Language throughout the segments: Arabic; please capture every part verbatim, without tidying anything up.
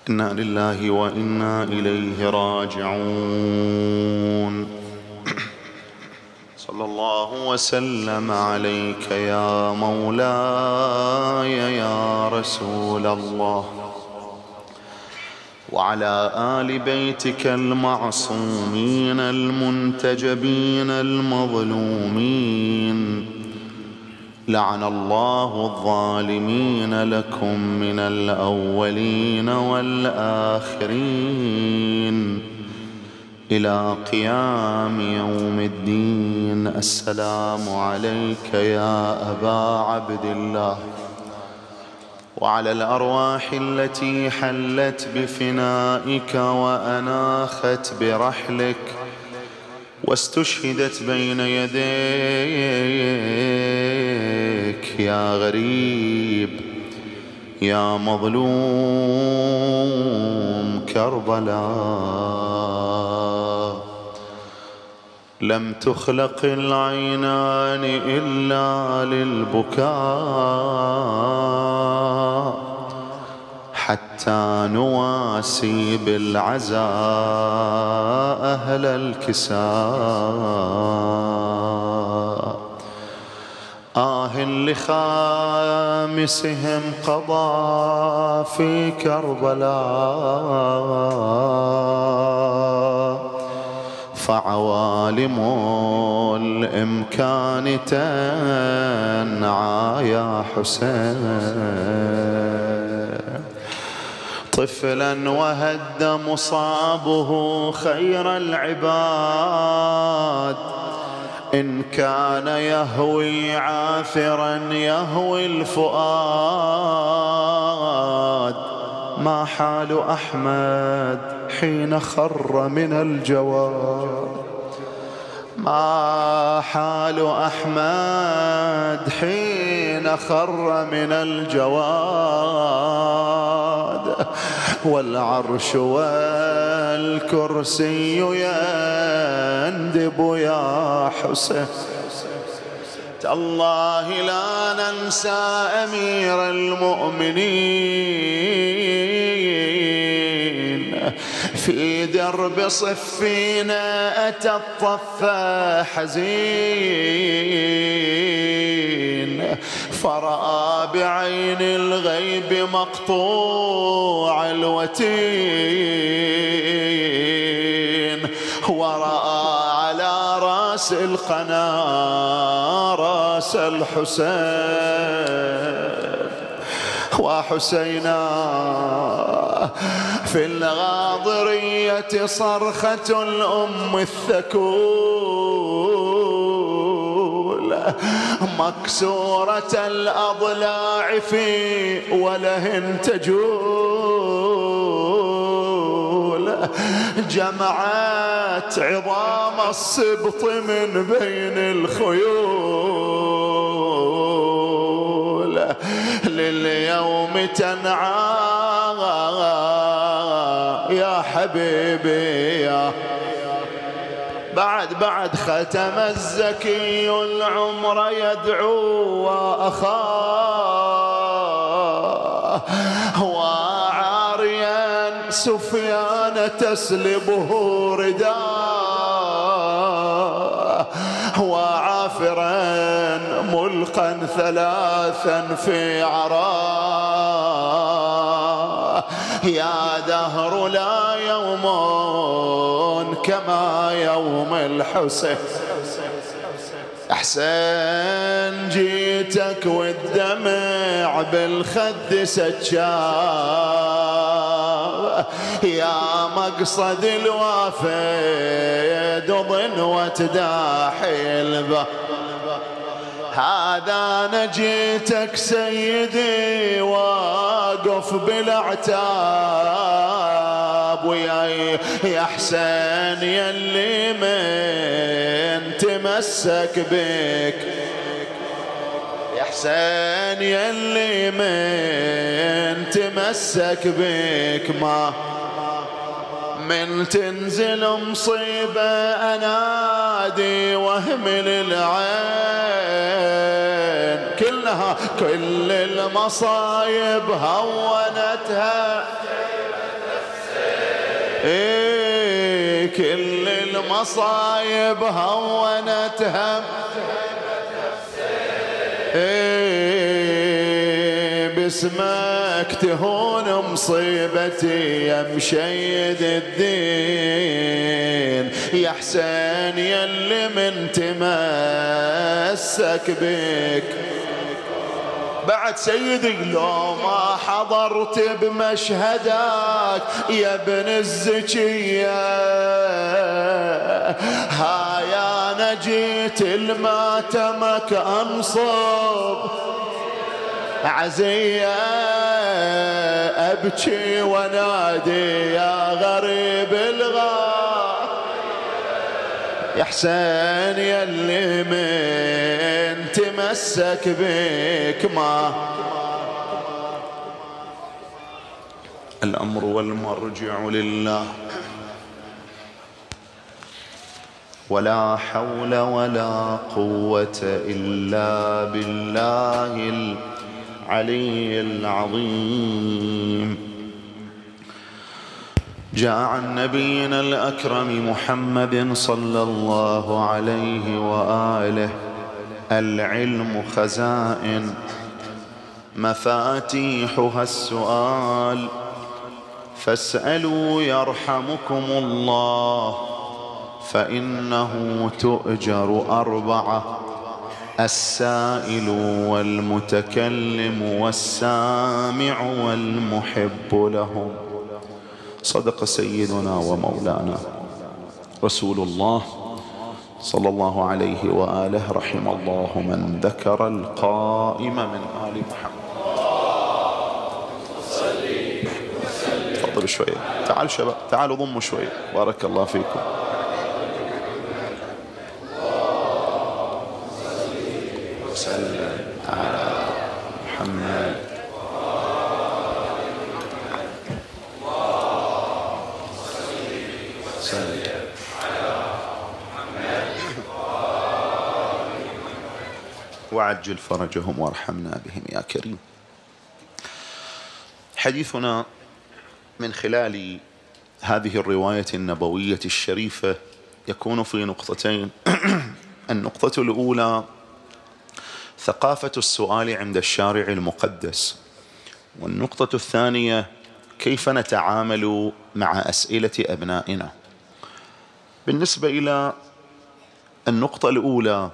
إنا لله وإنا إليه راجعون. صلى الله وسلم عليك يا مولاي يا رسول الله، وعلى آل بيتك المعصومين المنتجبين المظلومين. لعن الله الظالمين لكم من الأولين والآخرين إلى قيام يوم الدين. السلام عليك يا أبا عبد الله، وعلى الأرواح التي حلت بفنائك وأناخت برحلك واستشهدت بين يديك يا غريب يا مظلوم كربلاء. لم تخلق العينان إلا للبكاء حتى نواسي بالعزاء أهل الكساء. آه لخامسهم قضى في كربلاء، فعوالم الإمكان تنعى يا حسين. طفلا وهد مصابه خير العباد، إن كان يهوي عاثرا يهوي الفؤاد. ما حال أحمد حين خر من الجواد، ما حال أحمد حين خر من الجواد. والعرش والكرسي يندب يا حسين. تالله لا ننسى أمير المؤمنين، في درب صفين أتى الطف حزين، فرأى بعين الغيب مقطوع الوتين، ورأى على رأس القنا رأس الحسين. وحسينا في الغاضرية صرخة الأم الثكول، مكسورة الأضلاع في وله تجول، جمعت عظام السبط من بين الخيول، لليوم تنعى يا حبيبي يا. بعد بعد ختم الزكي العمر يدعو وأخاه، وعاريا سفيان تسلبه رداه، وعافرا ملقا ثلاثا في عراه. يا دهر لا يوم كما يوم الحسين. أحسن جيتك والدمع بالخد سجاه، يا مقصد الوافد ضنوة داحي البه. هذا نجيتك سيدي واقف بالاعتاب، ويا يا حسين يلي من تمسك بك، يا حسين يلي من تمسك بك، ما من تنزل مصيبة أنادي واهمل العين، كلها كل المصايب هونتها إيه كل المصايب هونت هم، إيه باسمك تهون مصيبتي يا مشيد الدين، يا حسين يلي من تمسك بك. بعد سيدي لو ما حضرت بمشهدك يا ابن الزكية، هاي انا جيت الماتمك انصب عزية، ابكي ونادي يا غريب الغار، يا حسين يلي من تمسك بك ما. الأمر والمرجع لله، ولا حول ولا قوة إلا بالله العلي العظيم. جاء عن نبينا الأكرم محمد صلى الله عليه وآله: العلم خزائن مفاتيحها السؤال، فاسألوا يرحمكم الله، فإنه تؤجر أربعة: السائل والمتكلم والسامع والمحب لهم. صدق سيدنا ومولانا رسول الله صلى الله عليه وآله: رحم الله من ذكر القائم من آل محمد. تفضلوا شوية، تعالوا شباب، تعالوا ضموا شوية، بارك الله فيكم. وسلم على محمد. وعجل فرجهم وارحمنا بهم يا كريم. حديثنا من خلال هذه الرواية النبوية الشريفة يكون في نقطتين. النقطة الأولى ثقافة السؤال عند الشارع المقدس، والنقطة الثانية كيف نتعامل مع أسئلة أبنائنا. بالنسبة إلى النقطة الأولى،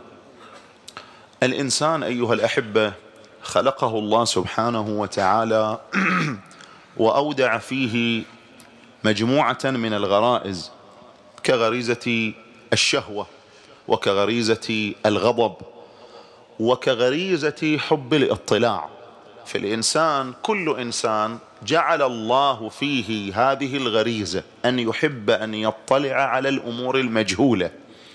الإنسان أيها الأحبة خلقه الله سبحانه وتعالى وأودع فيه مجموعة من الغرائز، كغريزة الشهوة، وكغريزة الغضب، وكغريزة حب الاطلاع. في الإنسان، كل إنسان جعل الله فيه هذه الغريزة أن يحب أن يطلع على الأمور المجهولة.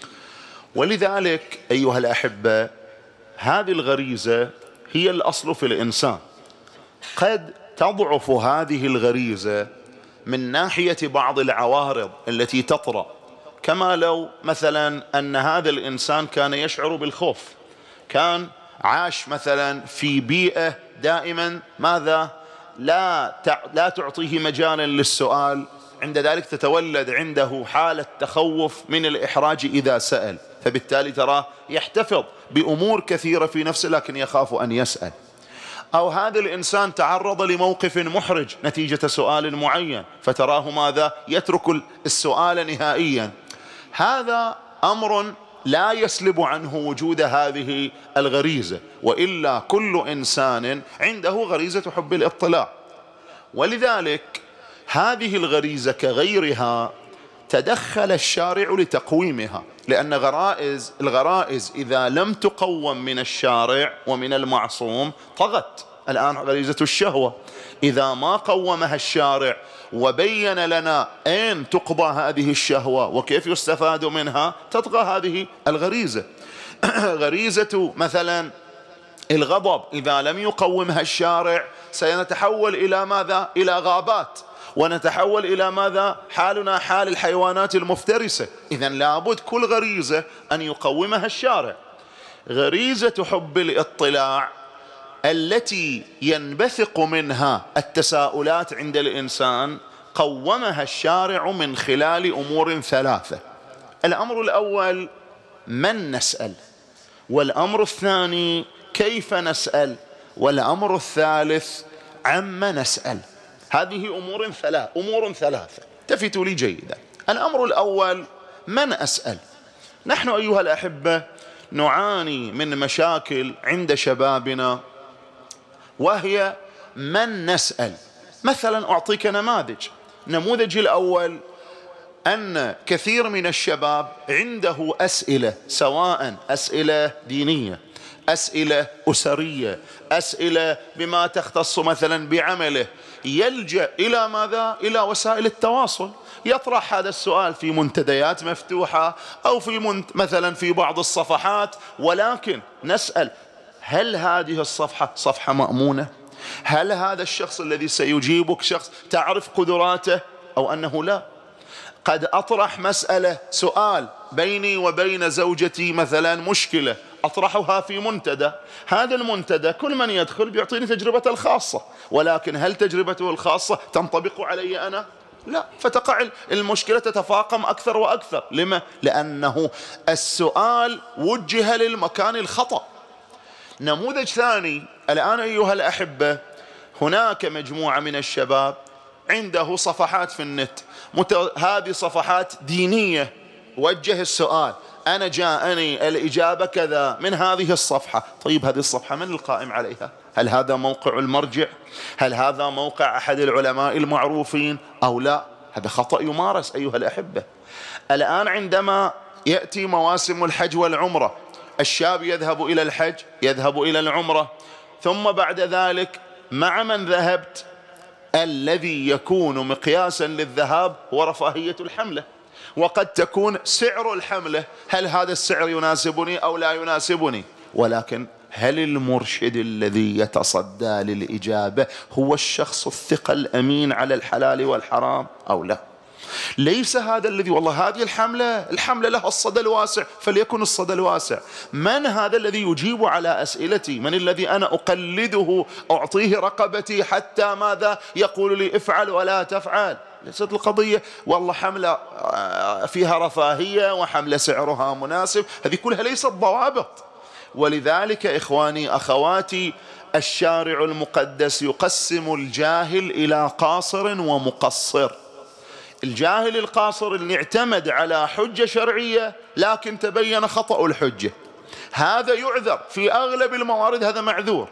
ولذلك أيها الأحبة هذه الغريزة هي الأصل في الإنسان. قد تضعف هذه الغريزة من ناحية بعض العوارض التي تطرأ، كما لو مثلا أن هذا الإنسان كان يشعر بالخوف، كان عاش مثلا في بيئة دائما ماذا لا لا تعطيه مجالا للسؤال، عند ذلك تتولد عنده حالة تخوف من الإحراج إذا سأل، فبالتالي تراه يحتفظ بأمور كثيرة في نفسه لكن يخاف أن يسأل. أو هذا الإنسان تعرض لموقف محرج نتيجة سؤال معين، فتراه ماذا يترك السؤال نهائيا. هذا أمر لا يسلب عنه وجود هذه الغريزة، وإلا كل إنسان عنده غريزة حب الاطلاع. ولذلك هذه الغريزة كغيرها تدخل الشارع لتقويمها، لأن غرائز الغرائز إذا لم تقوم من الشارع ومن المعصوم طغت. الآن غريزة الشهوة إذا ما قومها الشارع وبين لنا أين تقضى هذه الشهوة وكيف يستفاد منها، تطغى هذه الغريزة. غريزة مثلا الغضب إذا لم يقومها الشارع سنتحول إلى ماذا؟ إلى غابات، ونتحول إلى ماذا؟ حالنا حال الحيوانات المفترسة. إذن لابد كل غريزة أن يقومها الشارع. غريزة حب الاطلاع التي ينبثق منها التساؤلات عند الإنسان قومها الشارع من خلال أمور ثلاثة. الأمر الأول من نسأل، والأمر الثاني كيف نسأل، والأمر الثالث عما نسأل. هذه أمور ثلاث أمور ثلاثة التفتوا لي جيدا. الأمر الأول من أسأل. نحن أيها الأحبة نعاني من مشاكل عند شبابنا، وهي من نسأل. مثلا أعطيك نماذج. نموذج الأول أن كثير من الشباب عنده أسئلة، سواء أسئلة دينية، أسئلة أسرية، أسئلة بما تختص مثلا بعمله، يلجأ إلى ماذا؟ إلى وسائل التواصل. يطرح هذا السؤال في منتديات مفتوحة أو في منت... مثلا في بعض الصفحات، ولكن نسأل: هل هذه الصفحة صفحة مأمونة؟ هل هذا الشخص الذي سيجيبك شخص تعرف قدراته أو أنه لا؟ قد أطرح مسألة، سؤال بيني وبين زوجتي مثلا مشكلة، أطرحها في منتدى. هذا المنتدى كل من يدخل بيعطيني تجربته الخاصة، ولكن هل تجربته الخاصة تنطبق علي أنا؟ لا. فتقع المشكلة تتفاقم أكثر وأكثر. لما؟ لأنه السؤال وجه للمكان الخطأ. نموذج ثاني الآن أيها الأحبة، هناك مجموعة من الشباب عنده صفحات في النت، مت... هذه صفحات دينية. وجه السؤال: أنا جاءني الإجابة كذا من هذه الصفحة. طيب هذه الصفحة من القائم عليها؟ هل هذا موقع المرجع؟ هل هذا موقع أحد العلماء المعروفين أو لا؟ هذا خطأ يمارس أيها الأحبة. الآن عندما يأتي مواسم الحج والعمرة، الشاب يذهب إلى الحج، يذهب إلى العمرة، ثم بعد ذلك مع من ذهبت الذي يكون مقياسا للذهاب هو رفاهية الحملة، وقد تكون سعر الحملة، هل هذا السعر يناسبني أو لا يناسبني؟ ولكن هل المرشد الذي يتصدى للإجابة هو الشخص الثقة الأمين على الحلال والحرام أو لا؟ ليس هذا الذي والله هذه الحملة الحملة لها الصدى الواسع، فليكن الصدى الواسع. من هذا الذي يجيب على أسئلتي؟ من الذي أنا أقلده، أعطيه رقبتي حتى ماذا يقول لي افعل ولا تفعل؟ ليست القضية والله حملة فيها رفاهية وحملة سعرها مناسب، هذه كلها ليست ضوابط. ولذلك إخواني أخواتي، الشارع المقدس يقسم الجاهل إلى قاصر ومقصر. الجاهل القاصر اللي اعتمد على حجة شرعية لكن تبين خطأ الحجة، هذا يعذر في أغلب الموارد، هذا معذور.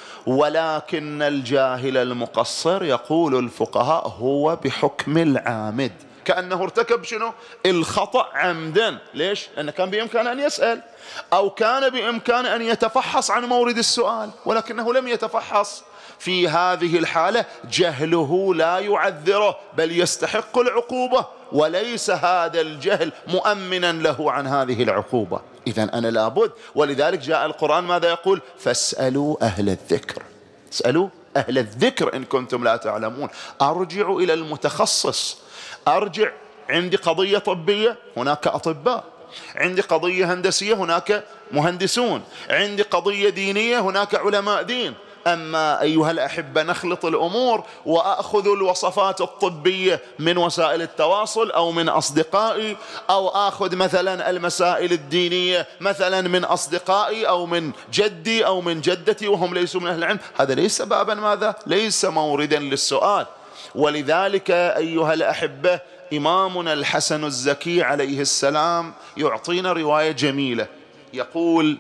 ولكن الجاهل المقصر يقول الفقهاء هو بحكم العامد، كأنه ارتكب شنو؟ الخطأ عمدا. ليش؟ لأنه كان بإمكانه أن يسأل، أو كان بإمكانه أن يتفحص عن مورد السؤال، ولكنه لم يتفحص. في هذه الحالة جهله لا يعذره، بل يستحق العقوبة، وليس هذا الجهل مؤمنا له عن هذه العقوبة. إذن أنا لابد. ولذلك جاء القرآن ماذا يقول؟ فاسألوا أهل الذكر. اسألوا أهل الذكر إن كنتم لا تعلمون. أرجع إلى المتخصص. أرجع، عندي قضية طبية هناك أطباء، عندي قضية هندسية هناك مهندسون، عندي قضية دينية هناك علماء دين. أما أيها الأحبة نخلط الأمور وأخذ الوصفات الطبية من وسائل التواصل أو من أصدقائي، أو أخذ مثلا المسائل الدينية مثلا من أصدقائي أو من جدي أو من جدتي وهم ليسوا من أهل العلم، هذا ليس بابا ماذا؟ ليس موردا للسؤال. ولذلك أيها الأحبة إمامنا الحسن الزكي عليه السلام يعطينا رواية جميلة، يقول: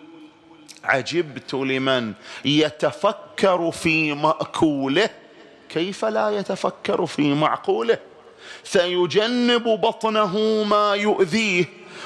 عجبت لمن يتفكر في مأكوله كيف لا يتفكر في معقوله، فيجنب بطنه ما يؤذيه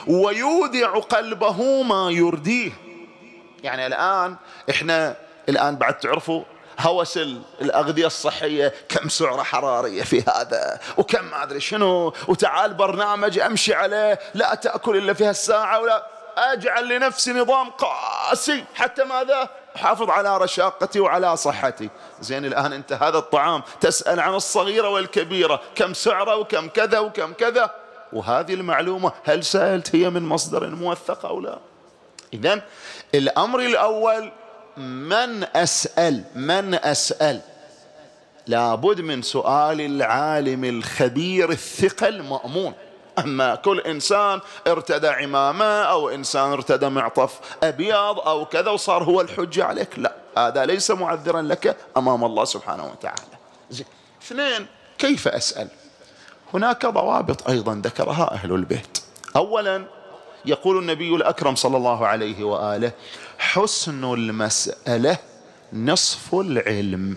ويودع قلبه ما يرديه. يعني الآن إحنا الآن بعد تعرفوا هوس الأغذية الصحية، كم سعرة حرارية في هذا وكم ما أدري شنو، وتعال برنامج أمشي عليه لا تأكل إلا فيها الساعة، ولا أجعل لنفسي نظام قاسي حتى ماذا؟ حافظ على رشاقتي وعلى صحتي. زين الآن أنت هذا الطعام تسأل عن الصغيرة والكبيرة كم سعرة وكم كذا وكم كذا، وهذه المعلومة هل سألت هي من مصدر موثق أو لا؟ إذن الأمر الأول من أسأل، من أسأل. لابد من سؤال العالم الخبير الثقة المأمون. أما كل إنسان ارتدى عمامة أو إنسان ارتدى معطف أبيض أو كذا وصار هو الحجة عليك، لا، هذا ليس معذرا لك أمام الله سبحانه وتعالى. زين. اثنين، كيف أسأل؟ هناك ضوابط أيضا ذكرها أهل البيت. أولا يقول النبي الأكرم صلى الله عليه وآله: حسن المسألة نصف العلم.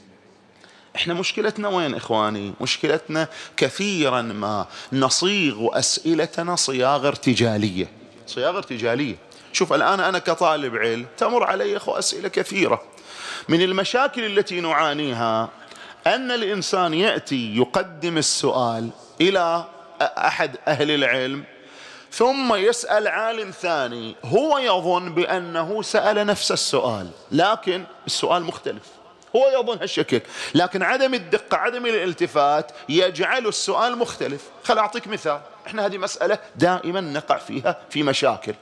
احنا مشكلتنا وين إخواني؟ مشكلتنا كثيرا ما نصيغ أسئلتنا صياغة ارتجالية. صياغة ارتجالية. شوف الآن أنا كطالب علم تمر علي أخو أسئلة كثيرة. من المشاكل التي نعانيها أن الإنسان يأتي يقدم السؤال إلى أحد أهل العلم ثم يسأل عالم ثاني، هو يظن بأنه سأل نفس السؤال لكن السؤال مختلف، هو يظن هالشكل، لكن عدم الدقة عدم الالتفات يجعل السؤال مختلف. خل أعطيك مثال. احنا هذه مسألة دائما نقع فيها في مشاكل.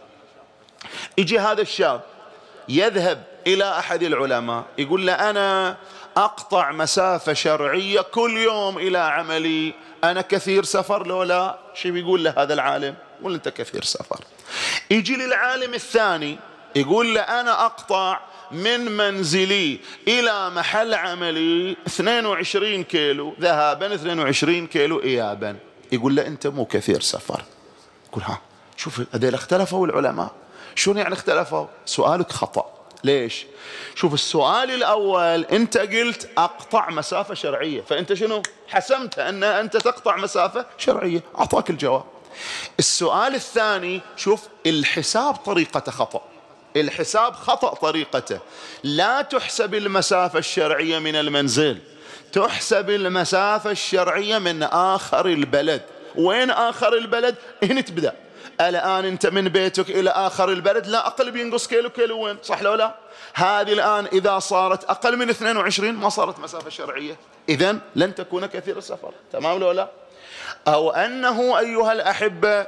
يجي هذا الشاب يذهب إلى أحد العلماء يقول له: أنا أقطع مسافة شرعية كل يوم إلى عملي، أنا كثير سفر لو لا؟ شو بيقول له هذا العالم؟ يقول: أنت كثير سفر. يجي للعالم الثاني يقول له: أنا أقطع من منزلي إلى محل عملي اثنين وعشرين كيلو ذهابا اثنين وعشرين كيلو إيابا. يقول له: أنت مو كثير سفر. يقول: ها شوف هذول اختلفوا العلماء. شو يعني اختلفوا؟ سؤالك خطأ. ليش؟ شوف السؤال الأول أنت قلت أقطع مسافة شرعية، فأنت شنو؟ حسمت أن أنت تقطع مسافة شرعية، أعطاك الجواب. السؤال الثاني شوف الحساب طريقته خطأ، الحساب خطأ طريقته. لا تحسب المسافة الشرعية من المنزل، تحسب المسافة الشرعية من آخر البلد. وين آخر البلد؟ هنا تبدأ. الآن أنت من بيتك إلى آخر البلد لا أقل بينقص كيلو كيلو وين، صح لو لا؟ هذه الآن إذا صارت أقل من اثنين وعشرين ما صارت مسافة شرعية، إذن لن تكون كثير السفر. تمام لو لا؟ أو أنه أيها الأحبة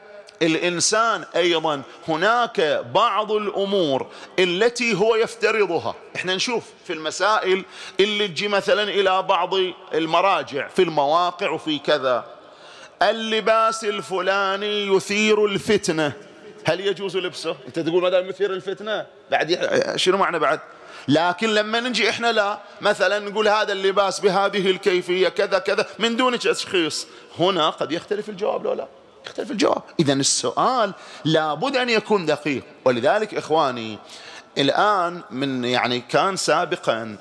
الإنسان أيضا هناك بعض الأمور التي هو يفترضها. احنا نشوف في المسائل اللي تجي مثلا إلى بعض المراجع في المواقع وفي كذا، اللباس الفلاني يثير الفتنة، هل يجوز لبسه؟ انت تقول ما دام يثير الفتنة بعد شنو معنى بعد؟ لكن لما نجي احنا لا مثلا نقول هذا اللباس بهذه الكيفية كذا كذا من دون تشخيص، هنا قد يختلف الجواب لو لا؟ يختلف الجواب. إذن السؤال لابد أن يكون دقيق. ولذلك إخواني الآن من يعني كان سابقا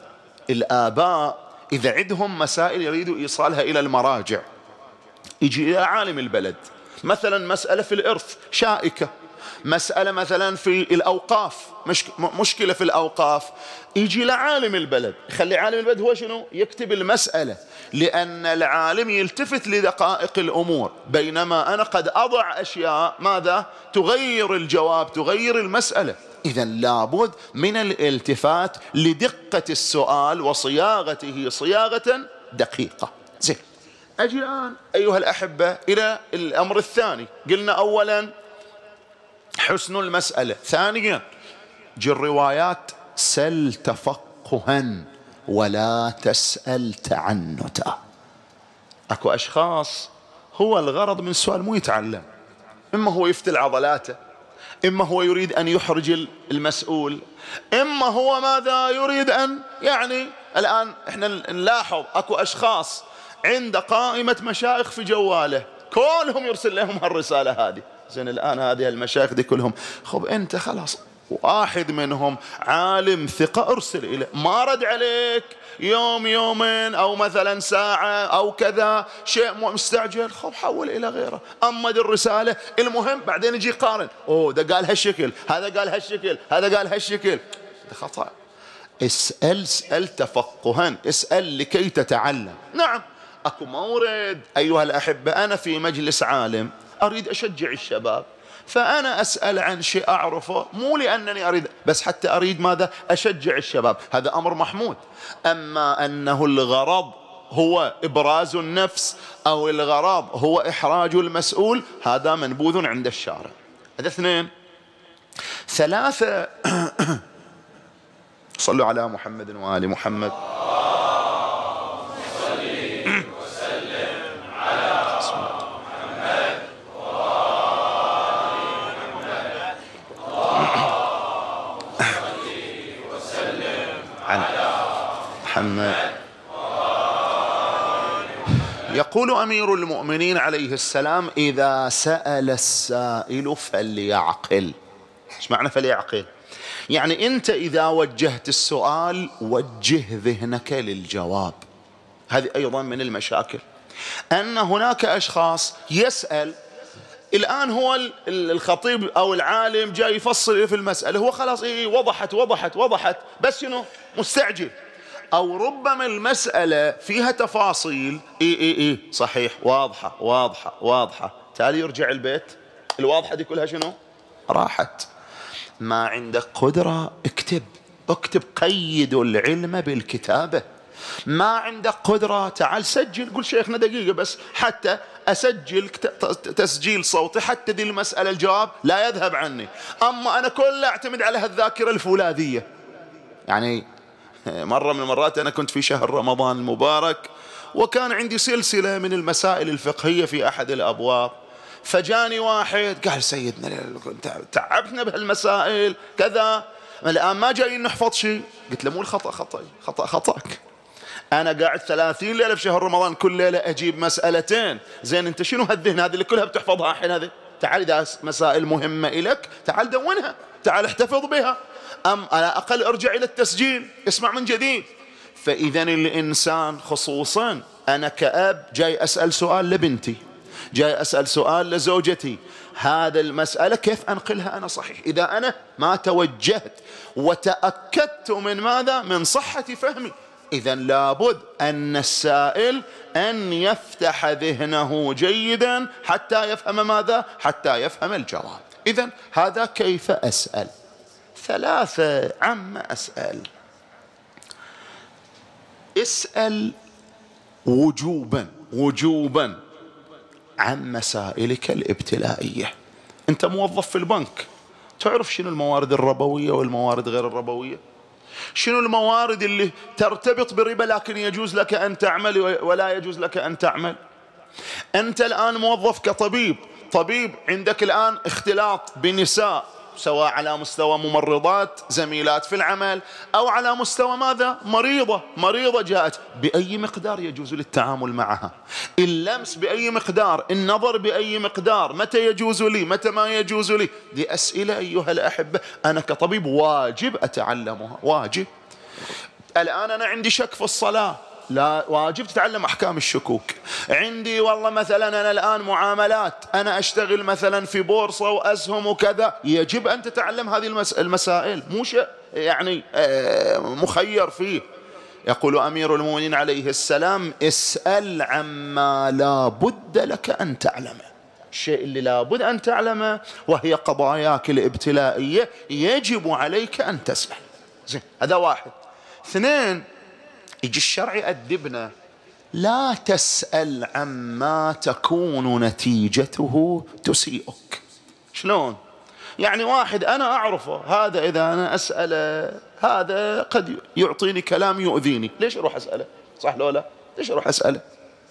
الآباء إذا عندهم مسائل يريدوا إيصالها إلى المراجع يجي إلى عالم البلد، مثلا مسألة في الإرث شائكة، مسألة مثلا في الأوقاف مشكلة في الأوقاف، يجي لعالم البلد، يخلي عالم البلد هو شنو؟ يكتب المسألة، لأن العالم يلتفت لدقائق الأمور، بينما أنا قد أضع أشياء ماذا؟ تغير الجواب، تغير المسألة. إذن لابد من الالتفات لدقة السؤال وصياغته صياغة دقيقة. زين. أجي الآن أيها الأحبة إلى الأمر الثاني. قلنا أولا حسن المسألة، ثانيا جي الروايات سل تفقها ولا تسأل تعنتا. أكو أشخاص هو الغرض من السؤال مو يتعلم، إما هو يفتل عضلاته، إما هو يريد أن يحرج المسؤول، إما هو ماذا يريد أن يعني الآن إحنا نلاحظ أكو أشخاص عند قائمة مشايخ في جواله كلهم يرسل لهم هالرسالة هذه. زين الآن هذه المشايخ دي كلهم خب أنت خلاص واحد منهم عالم ثقة ارسل إليه، ما رد عليك يوم يومين أو مثلا ساعة أو كذا شيء مستعجل، خب حول إلى غيره، أما دي الرسالة المهم بعدين يجي قارن، أوه ده قال هالشكل، هذا قال هالشكل، هذا قال هالشكل، ده خطأ. اسأل اسأل تفقها، اسأل لكي تتعلم. نعم أكو مورد أيها الأحبة أنا في مجلس عالم أريد أشجع الشباب، فأنا أسأل عن شيء أعرفه مو لأنني أريد، بس حتى أريد ماذا؟ أشجع الشباب، هذا أمر محمود. أما أنه الغرض هو إبراز النفس أو الغرض هو إحراج المسؤول، هذا منبوذ عند الشارع. هذا اثنين. ثلاثة صلوا على محمد وآل محمد. محمد. يقول أمير المؤمنين عليه السلام: إذا سأل السائل فليعقل. ايش معنى فليعقل؟ يعني أنت إذا وجهت السؤال وجه ذهنك للجواب. هذه أيضا من المشاكل، أن هناك أشخاص يسأل. الآن هو الخطيب أو العالم جاي يفصل في المسألة، هو خلاص إيه وضحت وضحت وضحت، بس شنو مستعجل. أو ربما المسألة فيها تفاصيل، إيه إيه إيه صحيح واضحة واضحة واضحة، تالي يرجع البيت الواضحة دي كلها شنو راحت. ما عندك قدرة اكتب اكتب، قيد العلم بالكتابة. ما عندك قدرة تعال سجل، قل شيخنا دقيقة بس حتى أسجل تسجيل صوتي حتى دي المسألة الجواب لا يذهب عني. أما أنا كله أعتمد على هالذاكرة الفولاذية. يعني مرة من المرات أنا كنت في شهر رمضان المبارك، وكان عندي سلسلة من المسائل الفقهية في أحد الأبواب، فجاني واحد قال: سيدنا تعبتنا بهالمسائل كذا، الآن ما جايين نحفظ شيء. قلت له: مو الخطأ خطأ خطأ خطأك. أنا قاعد ثلاثين ليلة في شهر رمضان، كل ليلة أجيب مسألتين. زين أنت شنو هالذهن هذه اللي كلها بتحفظها الحين؟ هذه تعال إذا مسائل مهمة إلك تعال دونها، تعال احتفظ بها، أم على أقل ارجع إلى التسجيل اسمع من جديد. فإذا الإنسان، خصوصا أنا كأب جاي أسأل سؤال لبنتي، جاي أسأل سؤال لزوجتي، هذا المسألة كيف أنقلها أنا صحيح؟ إذا أنا ما توجهت وتأكدت من ماذا؟ من صحة فهمي. إذا لابد أن السائل أن يفتح ذهنه جيدا حتى يفهم ماذا؟ حتى يفهم الجواب. إذا هذا كيف أسأل. ثلاثة، عما أسأل. اسأل وجوبا وجوبا عن مسائلك الابتلائية. أنت موظف في البنك، تعرف شنو الموارد الربوية والموارد غير الربوية؟ شنو الموارد اللي ترتبط بالربا لكن يجوز لك أن تعمل ولا يجوز لك أن تعمل؟ أنت الآن موظف كطبيب، طبيب عندك الآن اختلاط بنساء، سواء على مستوى ممرضات زميلات في العمل أو على مستوى ماذا؟ مريضة مريضة جاءت، بأي مقدار يجوز للتعامل معها؟ اللمس بأي مقدار؟ النظر بأي مقدار؟ متى يجوز لي؟ متى ما يجوز لي؟ دي أسئلة أيها الأحبة أنا كطبيب واجب أتعلمها، واجب. الآن أنا عندي شك في الصلاة، لا واجب تتعلم أحكام الشكوك. عندي والله مثلا أنا الآن معاملات، أنا أشتغل مثلا في بورصة وأسهم وكذا، يجب أن تتعلم هذه المسائل، مو شيء يعني مخير فيه. يقول أمير المؤمنين عليه السلام: اسأل عما لا بد لك أن تعلمه. الشيء اللي لا بد أن تعلمه وهي قضاياك الابتلائية يجب عليك أن تسأل. زين، هذا واحد. اثنين، يجي الشرع يأدبنا: لا تسأل عما تكون نتيجته تسيئك. شلون؟ يعني واحد أنا أعرفه، هذا إذا أنا أسأله هذا قد يعطيني كلام يؤذيني، ليش أروح أسأله؟ صح لو لا؟ ليش أروح أسأله؟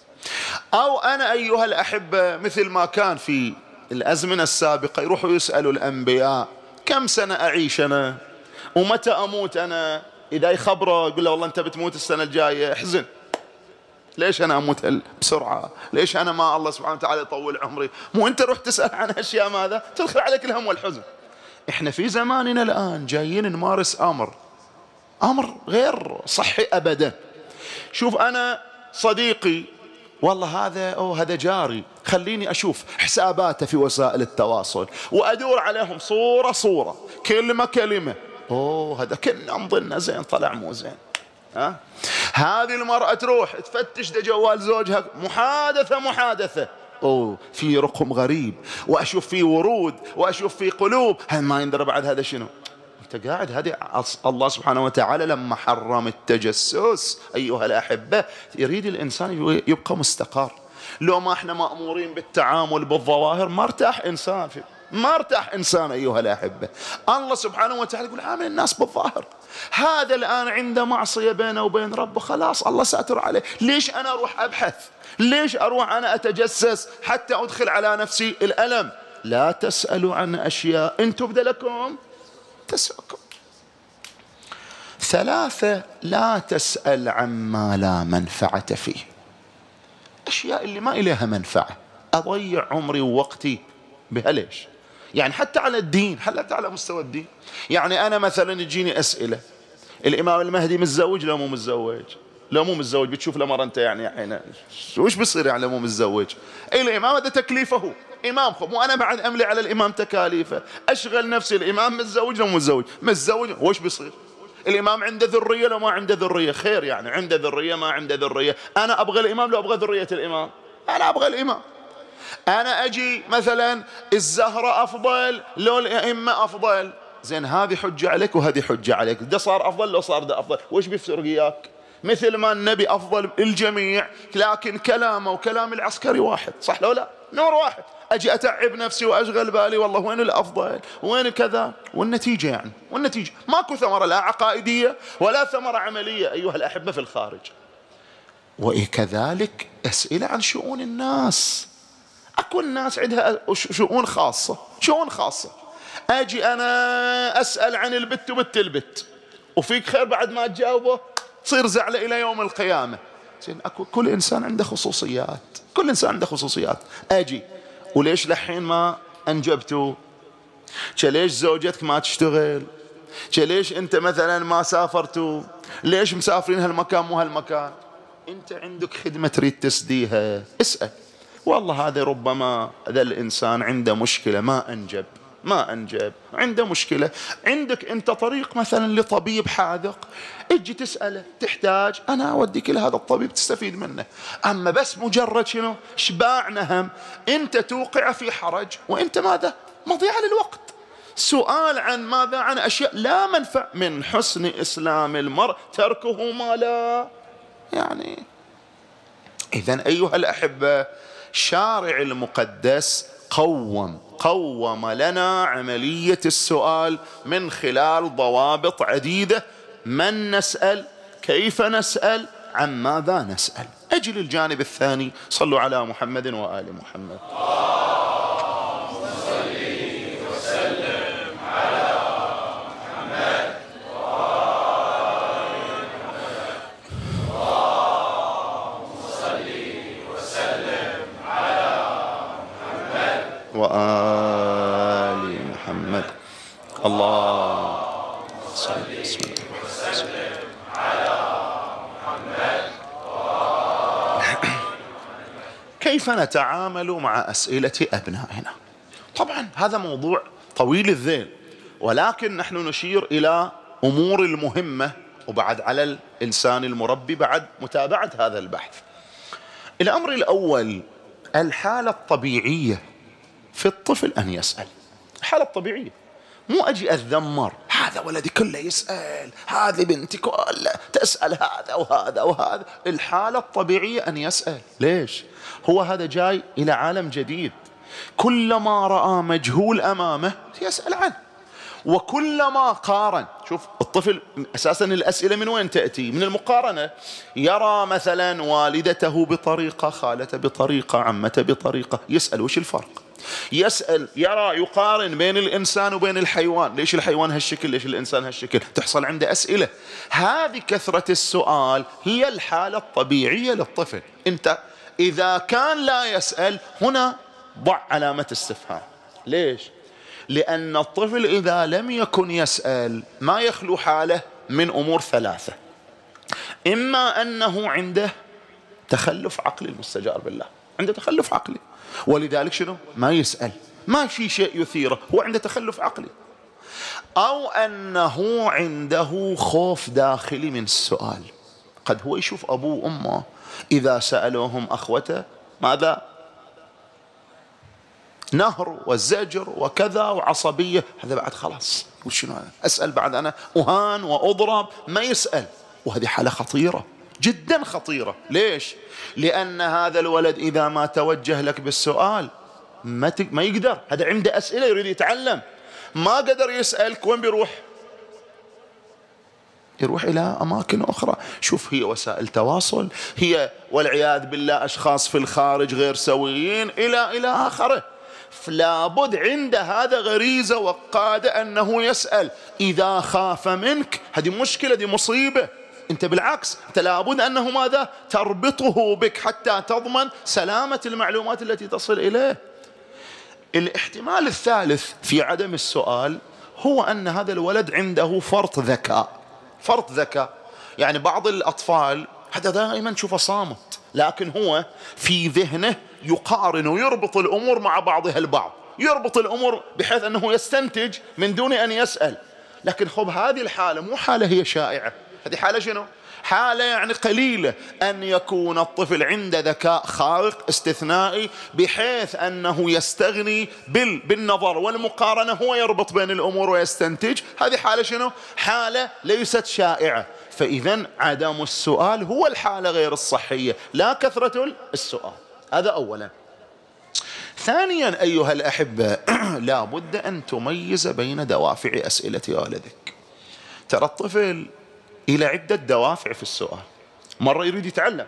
أو أنا أيها الأحبة مثل ما كان في الأزمنة السابقة يروحوا يسألوا الأنبياء: كم سنة أعيش أنا؟ ومتى أموت أنا؟ إذا يخبره يقول له: والله أنت بتموت السنة الجاية، احزن. ليش أنا أموت بسرعة؟ ليش أنا ما الله سبحانه وتعالى يطول عمري؟ مو أنت روح تسأل عن أشياء ماذا؟ تدخل عليك الهم والحزن. إحنا في زماننا الآن جايين نمارس أمر أمر غير صحي أبدا. شوف أنا صديقي والله هذا أو هذا جاري، خليني أشوف حساباته في وسائل التواصل وأدور عليهم صورة صورة، كلمة كلمة، أوه هذا كنا نظن زين طلع مو زين. ها؟ هذه المرأة تروح تفتش ده جوال زوجها، محادثة محادثة، أوه في رقم غريب، وأشوف فيه ورود، وأشوف فيه قلوب، هل ما يندرى بعد هذا شنو؟ أنت قاعد. هذه الله سبحانه وتعالى لما حرم التجسس أيها الأحبة يريد الإنسان يبقى مستقر. لو ما احنا مأمورين بالتعامل بالظواهر ما ارتاح إنسان في ما ارتاح إنسان أيها الأحبة. الله سبحانه وتعالى يقول: عامل الناس بالظاهر. هذا الآن عنده معصية بينه وبين ربه، خلاص الله ساتر عليه، ليش أنا أروح أبحث؟ ليش أروح أنا أتجسس حتى أدخل على نفسي الألم؟ لا تسألوا عن أشياء إن تبد لكم تسؤكم. ثلاثة: لا تسأل عما لا منفعة فيه، أشياء اللي ما إليها منفعة أضيع عمري ووقتي بها ليش؟ يعني حتى على الدين، حتى على مستوى الدين. يعني أنا مثلا يجيني أسئلة: الإمام المهدي متزوج لا مو متزوج؟ لا مو متزوج، بتشوف لمرة أنت يعني يعني وش بيصير يعني مو متزوج؟ أي الإمام هذا تكليفه إمام، خب وأنا بعد أملي على الإمام تكاليفه، أشغل نفسي الإمام متزوج لا مو متزوج؟ متزوج، وش بيصير؟ الإمام عنده ذرية لو ما عنده ذرية؟ خير، يعني عنده ذرية ما عنده ذرية، أنا أبغى الإمام لو أبغى ذرية الإمام؟ أنا أبغى الإمام. أنا أجي مثلا الزهرة أفضل لو الأئمة أفضل، زين هذه حجة عليك وهذه حجة عليك، ده صار أفضل لو صار ده أفضل، وش بيفرق إياك؟ مثل ما النبي أفضل الجميع، لكن كلامه وكلام العسكري واحد، صح لو لا؟ نور واحد. أجي أتعب نفسي وأشغل بالي والله وين الأفضل وين كذا، والنتيجة يعني والنتيجة ماكو ثمرة لا عقائدية ولا ثمرة عملية أيها الأحبة في الخارج. وكذلك أسئلة عن شؤون الناس، أكو الناس عندها شؤون خاصة، شؤون خاصة. أجي أنا أسأل عن البت وبت البت، وفيك خير بعد ما تجاوبه تصير زعلة إلى يوم القيامة. زين أكو كل إنسان عنده خصوصيات، كل إنسان عنده خصوصيات. أجي وليش لحين ما أنجبتوا؟ ليش زوجتك ما تشتغل؟ ليش أنت مثلا ما سافرتوا؟ ليش مسافرين هالمكان مو هالمكان؟ أنت عندك خدمة تريد تسديها، اسأل. والله هذا ربما هذا الإنسان عنده مشكلة، ما أنجب ما أنجب عنده مشكلة، عندك أنت طريق مثلا لطبيب حاذق، اجي تسأله تحتاج، أنا أوديك إلى هذا الطبيب تستفيد منه. أما بس مجرد شنو شباع نهم، أنت توقع في حرج وأنت ماذا مضيعة للوقت. سؤال عن ماذا؟ عن أشياء لا منفع. من حسن إسلام المرء تركه ما لا يعني. إذن أيها الأحبة، شارع المقدس قوم قوم لنا عملية السؤال من خلال ضوابط عديدة: من نسأل، كيف نسأل، عن ماذا نسأل. أجل الجانب الثاني، صلوا على محمد وآل محمد. اللهم صل وسلم على محمد وآل محمد. اللهم صل وسلم على محمد وآل محمد. اللهم صل وسلم على محمد. كيف نتعامل مع أسئلة أبنائنا؟ طبعا هذا موضوع طويل الذيل، ولكن نحن نشير إلى أمور المهمة، وبعد على الإنسان المربي بعد متابعة هذا البحث. الأمر الأول: الحالة الطبيعية في الطفل أن يسأل. الحالة الطبيعية، مو أجي أتذمر هذا ولدي كله يسأل، هذه بنتي كلها تسأل هذا وهذا وهذا. الحالة الطبيعية أن يسأل. ليش؟ هو هذا جاي إلى عالم جديد، كلما رأى مجهول أمامه يسأل عنه، وكلما قارن. شوف الطفل أساسا الأسئلة من وين تأتي؟ من المقارنة. يرى مثلا والدته بطريقة، خالته بطريقة، عمته بطريقة، يسأل وش الفرق؟ يسأل، يرى، يقارن بين الإنسان وبين الحيوان، ليش الحيوان هالشكل، ليش الإنسان هالشكل، تحصل عنده أسئلة. هذه كثرة السؤال هي الحالة الطبيعية للطفل. أنت إذا كان لا يسأل، هنا ضع علامة استفهام. ليش؟ لأن الطفل إذا لم يكن يسأل ما يخلو حاله من أمور ثلاثة: إما أنه عنده تخلف عقلي، المستجار بالله عنده تخلف عقلي، ولذلك شنو؟ ما يسأل، ما في شيء يثيره، هو عنده تخلف عقلي. أو أنه عنده خوف داخلي من السؤال، قد هو يشوف أبوه وأمه إذا سألوهم أخوته ماذا؟ نهر وزجر وكذا وعصبية، هذا بعد خلاص وشنو أسأل بعد أنا أهان وأضرب، ما يسأل. وهذه حالة خطيرة جدا خطيرة. ليش؟ لأن هذا الولد إذا ما توجه لك بالسؤال ما, ت... ما يقدر، هذا عنده أسئلة يريد يتعلم، ما قدر يسألك، وين بيروح؟ يروح إلى أماكن أخرى. شوف، هي وسائل تواصل، هي والعياذ بالله أشخاص في الخارج غير سويين، إلى إلى آخره. لابد عند هذا غريزة وقادة أنه يسأل. إذا خاف منك هذه مشكلة، دي مصيبة. أنت بالعكس، أنت لابد أنه ماذا؟ تربطه بك حتى تضمن سلامة المعلومات التي تصل إليه. الاحتمال الثالث في عدم السؤال هو أن هذا الولد عنده فرط ذكاء. فرط ذكاء يعني بعض الأطفال هذا دائما تشوفه صامت، لكن هو في ذهنه يقارن ويربط الأمور مع بعضها البعض، يربط الأمور بحيث أنه يستنتج من دون أن يسأل. لكن خب هذه الحالة مو حالة هي شائعة، هذه حالة شنو؟ حالة يعني قليلة أن يكون الطفل عنده ذكاء خارق استثنائي بحيث أنه يستغني بالنظر والمقارنة، هو يربط بين الأمور ويستنتج. هذه حالة شنو؟ حالة ليست شائعة. فإذا عدم السؤال هو الحالة غير الصحية، لا كثرة السؤال. هذا أولا. ثانيا أيها الأحبة، لا بد أن تميز بين دوافع أسئلة والدك. ترى الطفل إلى عدة دوافع في السؤال. مرة يريد يتعلم،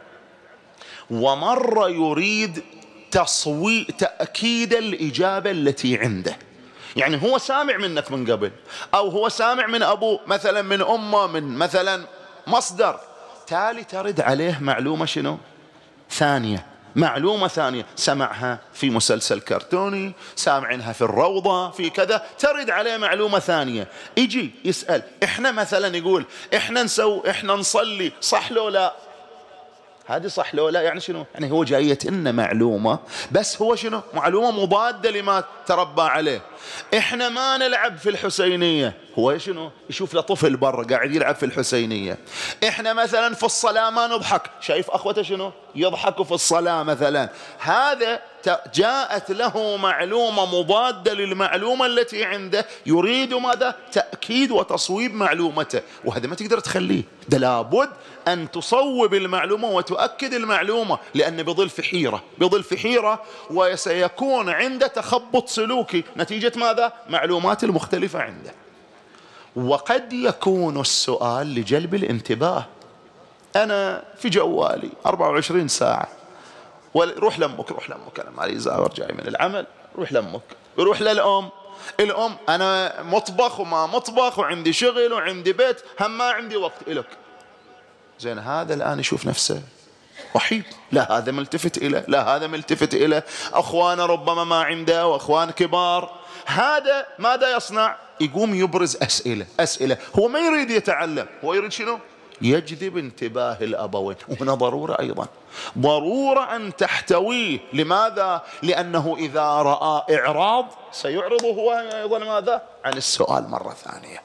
ومرة يريد تصوي تأكيد الإجابة التي عنده. يعني هو سامع منك من قبل، أو هو سامع من أبوه مثلا، من أمه، من مثلا مصدر، تالي ترد عليه معلومة شنو؟ ثانية، معلومة ثانية سمعها في مسلسل كرتوني، سامعينها في الروضة، في كذا، ترد عليه معلومة ثانية. يجي يسأل إحنا مثلا، يقول إحنا نسوي إحنا نصلي صح لو لا؟ هذه صح لو لا يعني شنو؟ يعني هو جاية إن معلومة، بس هو شنو؟ معلومة مضادة لما تربى عليه. إحنا ما نلعب في الحسينية، هو شنو؟ يشوف له طفل برا قاعد يلعب في الحسينية. إحنا مثلا في الصلاة ما نضحك، شايف أخوته شنو؟ يضحكوا في الصلاة مثلا. هذا جاءت له معلومة مضادة للمعلومة التي عنده، يريد ماذا؟ تأكيد وتصويب معلومته. وهذا ما تقدر تخليه، ده لابد أن تصوب المعلومة وتؤكد المعلومة، لأن بظل في حيرة، بظل في حيرة وسيكون عنده تخبط سلوكي نتيجة ماذا؟ معلومات المختلفة عنده. وقد يكون السؤال لجلب الانتباه. أنا في جوالي أربعة وعشرين ساعة، روح لأمك، روح لأمك، أنا مالي زاور جاي من العمل، روح لأمك، يروح للأم، الأم أنا مطبخ وما مطبخ وعندي شغل وعندي بيت، هم ما عندي وقت إلك. زين، هذا الآن يشوف نفسه وحيد، لا هذا ملتفت إليه، لا هذا ملتفت إليه، أخوانه ربما ما عنده وأخوان كبار. هذا ماذا يصنع؟ يقوم يبرز أسئلة أسئلة. هو ما يريد يتعلم، هو يريد شنو؟ يجذب انتباه الأبوين. وهنا ضرورة أيضا، ضرورة أن تحتويه. لماذا؟ لأنه إذا رأى إعراض سيعرض هو أيضا ماذا؟ عن السؤال مرة ثانية.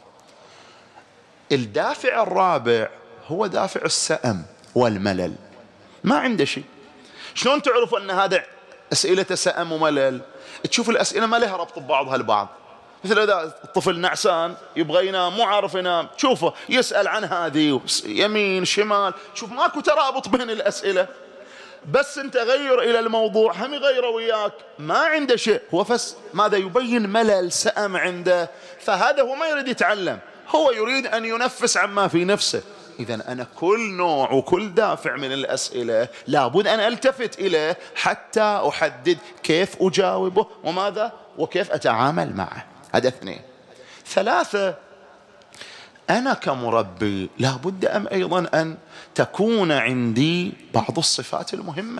الدافع الرابع هو دافع السأم والملل. ما عنده شيء. شلون تعرف أن هذا أسئلة سأم وملل؟ تشوف الأسئلة ما لها ربط ببعضها البعض. مثل إذا الطفل نعسان يبغى ينام، مو عارف ينام، تشوفه يسأل عن هذه يمين شمال، شوف ماكو ترابط بين الأسئلة. بس انت غير إلى الموضوع هم يغيره وياك، ما عنده شيء. هو فس ماذا؟ يبين ملل سأم عنده. فهذا هو ما يريد يتعلم، هو يريد أن ينفس عما في نفسه. إذا أنا كل نوع وكل دافع من الأسئلة لابد أن ألتفت إليه حتى أحدد كيف أجاوبه وماذا وكيف أتعامل معه. هذا اثنين. ثلاثة، أنا كمربي لابد أم أيضا أن تكون عندي بعض الصفات المهمة.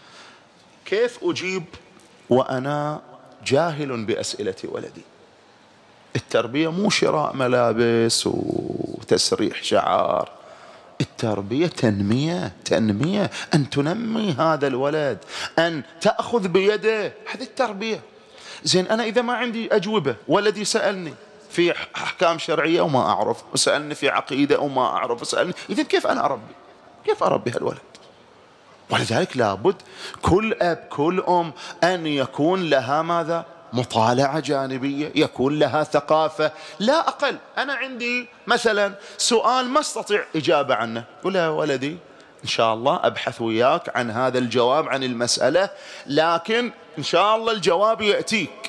كيف أجيب وأنا جاهل بأسئلة ولدي؟ التربية مو شراء ملابس وتسريح شعار، التربية تنمية، تنمية، أن تنمي هذا الولد، أن تأخذ بيده، هذه التربية. زين، أنا إذا ما عندي أجوبة، ولدي سألني في أحكام شرعية وما أعرف، وسألني في عقيدة وما أعرف، وسألني، إذن كيف أنا أربي؟ كيف أربي هالولد؟ ولذلك لابد كل أب كل أم أن يكون لها ماذا؟ مطالعة جانبية، يكون لها ثقافة، لا أقل. أنا عندي مثلا سؤال ما استطيع إجابة عنه، قل يا ولدي إن شاء الله أبحث وياك عن هذا الجواب عن المسألة، لكن إن شاء الله الجواب يأتيك.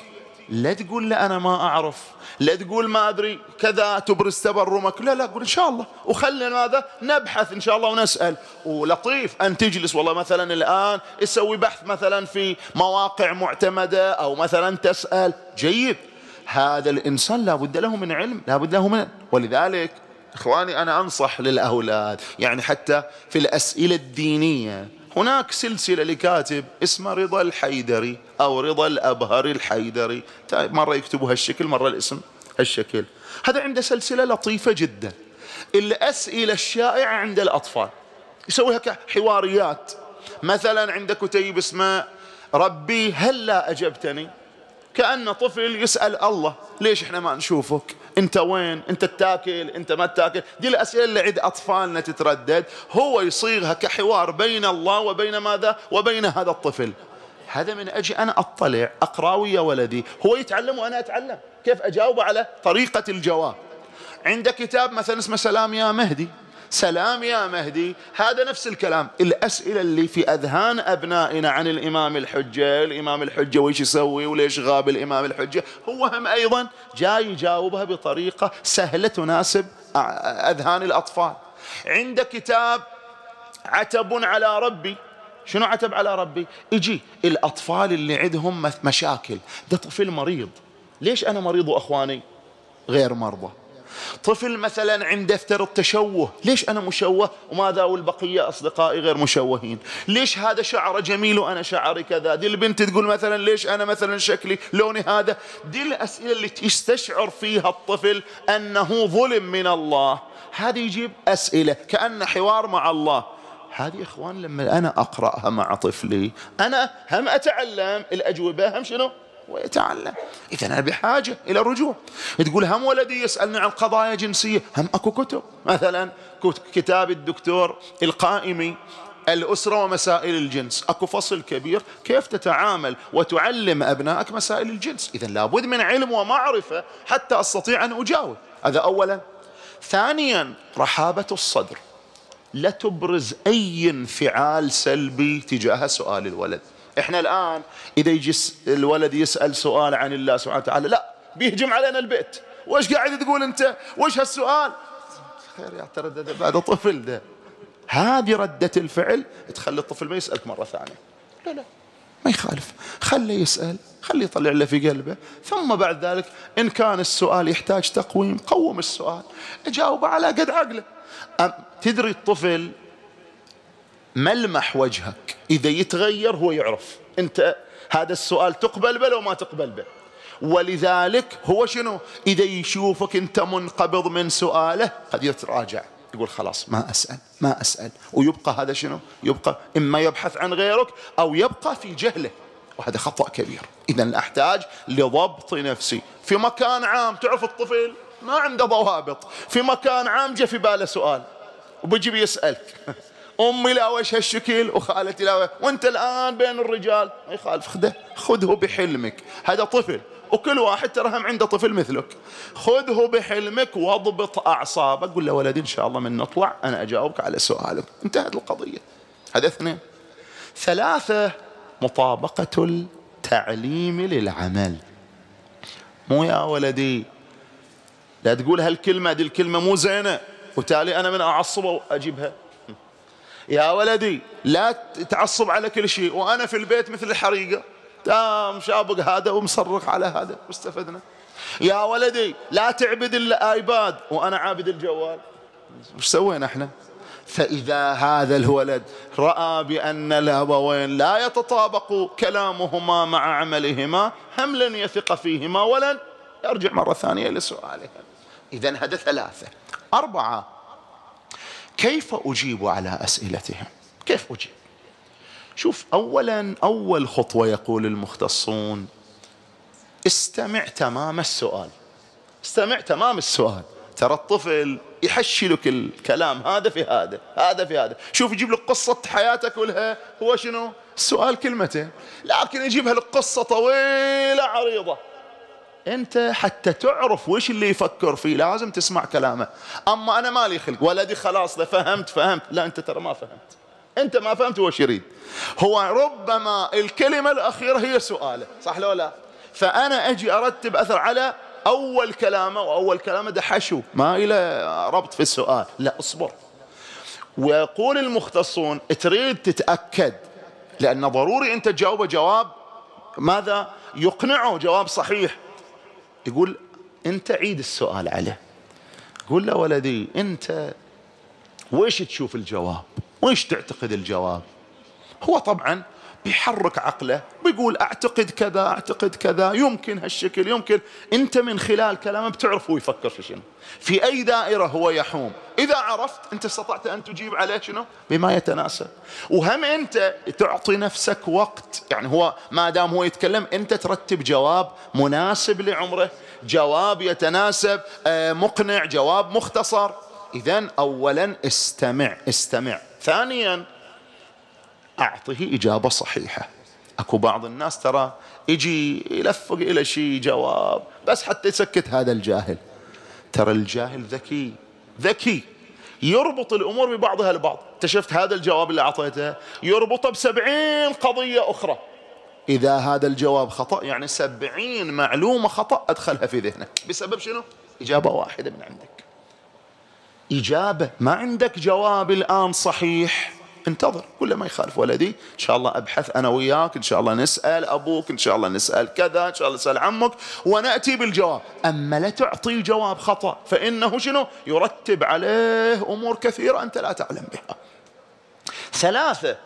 لا تقول لا أنا ما أعرف، لا تقول ما أدري كذا تبرز تبرمك، لا لا قول إن شاء الله، وخلنا ماذا نبحث إن شاء الله ونسأل. ولطيف أن تجلس والله مثلا الآن تسوي بحث مثلا في مواقع معتمدة أو مثلا تسأل، جيد. هذا الإنسان لا بد له من علم، لا بد له من. ولذلك إخواني أنا أنصح للأولاد يعني حتى في الأسئلة الدينية هناك سلسلة لكاتب اسمه رضا الحيدري أو رضا الأبهري الحيدري، مرة يكتبوا هالشكل مرة الاسم هالشكل. هذا عنده سلسلة لطيفة جدا، الأسئلة الشائعة عند الأطفال يسويها كحواريات. مثلا عنده كتيب اسمه ربي هل لا أجبتني، كأن طفل يسأل الله ليش احنا ما نشوفك، انت وين، انت تاكل، انت ما تاكل. دي الأسئلة اللي عند أطفالنا تتردد، هو يصيغها كحوار بين الله وبين ماذا وبين هذا الطفل. هذا من أجي أنا أطلع أقرأ ويا ولدي، هو يتعلم وأنا أتعلم كيف أجاوب على طريقة الجواب. عنده كتاب مثلا اسمه سلام يا مهدي، سلام يا مهدي، هذا نفس الكلام. الأسئلة اللي في أذهان أبنائنا عن الإمام الحجة، الإمام الحجة ويش يسوي وليش غاب الإمام الحجة، هو هم أيضا جاي يجاوبها بطريقة سهلة تناسب أذهان الأطفال. عنده كتاب عتب على ربي. شنو عتب على ربي؟ يجي الأطفال اللي عندهم مشاكل، ده طفل مريض، ليش أنا مريض وأخواني غير مرضى؟ طفل مثلا عنده افترض تشوه، ليش أنا مشوه وماذا والبقية أصدقائي غير مشوهين؟ ليش هذا شعره جميل وأنا شعري كذا؟ دي البنت تقول مثلا ليش أنا مثلا شكلي لوني هذا؟ دي الأسئلة اللي تستشعر فيها الطفل أنه ظلم من الله، هذا يجيب أسئلة كأن حوار مع الله. هذه إخوان لما أنا أقرأها مع طفلي أنا هم أتعلم الأجوبة هم شنو؟ ويتعلم. إذا أنا بحاجة إلى رجوع. تقول هم ولدي يسألني عن قضايا جنسية، هم أكو كتب، مثلا كتاب الدكتور القائمي الأسرة ومسائل الجنس، أكو فصل كبير كيف تتعامل وتعلم أبنائك مسائل الجنس. إذا لابد من علم ومعرفة حتى أستطيع أن أجاوب. هذا أولا. ثانيا رحابة الصدر، لا تبرز أي انفعال سلبي تجاه سؤال الولد. احنا الآن إذا يجي الولد يسأل سؤال عن الله سبحانه وتعالى لا بيهجم علينا البيت، وش قاعد تقول أنت، وش هالسؤال، خير يا تردد بعد طفل ده. هذه ردة الفعل تخلي الطفل ما يسألك مرة ثانية، لا لا ما يخالف، خليه يسأل، خليه يطلع له في قلبه، ثم بعد ذلك إن كان السؤال يحتاج تقويم قوم السؤال، جاوبه على قد عقله. تدري الطفل ملمح وجهك إذا يتغير هو يعرف أنت هذا السؤال تقبل به أو ما تقبل به. ولذلك هو شنو إذا يشوفك أنت منقبض من سؤاله قد يتراجع، يقول خلاص ما أسأل ما أسأل، ويبقى هذا شنو يبقى إما يبحث عن غيرك أو يبقى في جهله، وهذا خطأ كبير. إذا أحتاج لضبط نفسي في مكان عام. تعرف الطفل ما عنده ضوابط، في مكان عام جاء في باله سؤال وبيجي بيسألك أمي لا وش هالشكل وخالتي لا، وانت الآن بين الرجال ما يخالف، خذه خذه بحلمك، هذا طفل وكل واحد ترهم عنده طفل مثلك، خذه بحلمك واضبط أعصابك، قل له ولدي إن شاء الله من نطلع أنا أجاوبك على سؤالك، انتهت القضية. هذا اثنين. ثلاثة مطابقة التعليم للعمل. مو يا ولدي لا تقول هالكلمة دي الكلمة مو زينة وتالي أنا من أعصبه وأجيبها. يا ولدي لا تعصب على كل شيء وأنا في البيت مثل الحريقة تام شابق هذا ومصرخ على هذا واستفدنا. يا ولدي لا تعبد الآيباد وأنا عابد الجوال، وش سوينا احنا؟ فإذا هذا الولد رأى بأن الأبوين لا يتطابق كلامهما مع عملهما هم لن يثق فيهما ولن يرجع مرة ثانية لسؤالهم. إذن هذا ثلاثة. أربعة كيف أجيب على أسئلتهم؟ كيف أجيب؟ شوف، أولا أول خطوة يقول المختصون استمع تمام السؤال، استمع تمام السؤال. ترى الطفل يحشي لك الكلام هذا في هذا هذا في هذا. شوف يجيب لك قصة حياتك كلها، هو شنو؟ السؤال كلمتين، لكن يجيبها لك قصة طويلة عريضة. أنت حتى تعرف وش اللي يفكر فيه لازم تسمع كلامه. أما أنا مالي خلق ولدي خلاص ده فهمت فهمت، لا أنت ترى ما فهمت، أنت ما فهمت وش يريد. هو ربما الكلمة الأخيرة هي سؤاله، صح لو لا؟ فأنا أجي أرتب أثر على أول كلامه، وأول كلامه ده حشو ما إلى ربط في السؤال، لا اصبر. ويقول المختصون تريد تتأكد، لأن ضروري أنت تجاوبه جواب ماذا يقنعه، جواب صحيح. يقول أنت عيد السؤال عليه، قول له ولدي أنت ويش تشوف الجواب، ويش تعتقد الجواب. هو طبعا بيحرك عقله بيقول أعتقد كذا أعتقد كذا، يمكن هالشكل يمكن. أنت من خلال كلامه بتعرف هو يفكر في شنو، في أي دائرة هو يحوم. إذا عرفت أنت استطعت أن تجيب عليه شنو بما يتناسب. وهم أنت تعطي نفسك وقت، يعني هو ما دام هو يتكلم أنت ترتب جواب مناسب لعمره، جواب يتناسب، مقنع، جواب مختصر. إذن أولا استمع استمع. ثانيا أعطه إجابة صحيحة. أكو بعض الناس ترى يجي يلفق إلى شيء جواب بس حتى يسكت هذا الجاهل. ترى الجاهل ذكي ذكي يربط الأمور ببعضها البعض. أنت شفت هذا الجواب اللي أعطيته يربطه بسبعين قضية أخرى. إذا هذا الجواب خطأ يعني سبعين معلومة خطأ أدخلها في ذهنك بسبب شنو؟ إجابة واحدة من عندك. إجابة ما عندك جواب الآن صحيح، انتظر. كل ما يخالف ولدي إن شاء الله أبحث أنا وياك، إن شاء الله نسأل أبوك، إن شاء الله نسأل كذا، إن شاء الله نسأل عمك ونأتي بالجواب. أما لا تعطي جواب خطأ فإنه شنو يرتب عليه أمور كثيرة أنت لا تعلم بها. ثلاثة،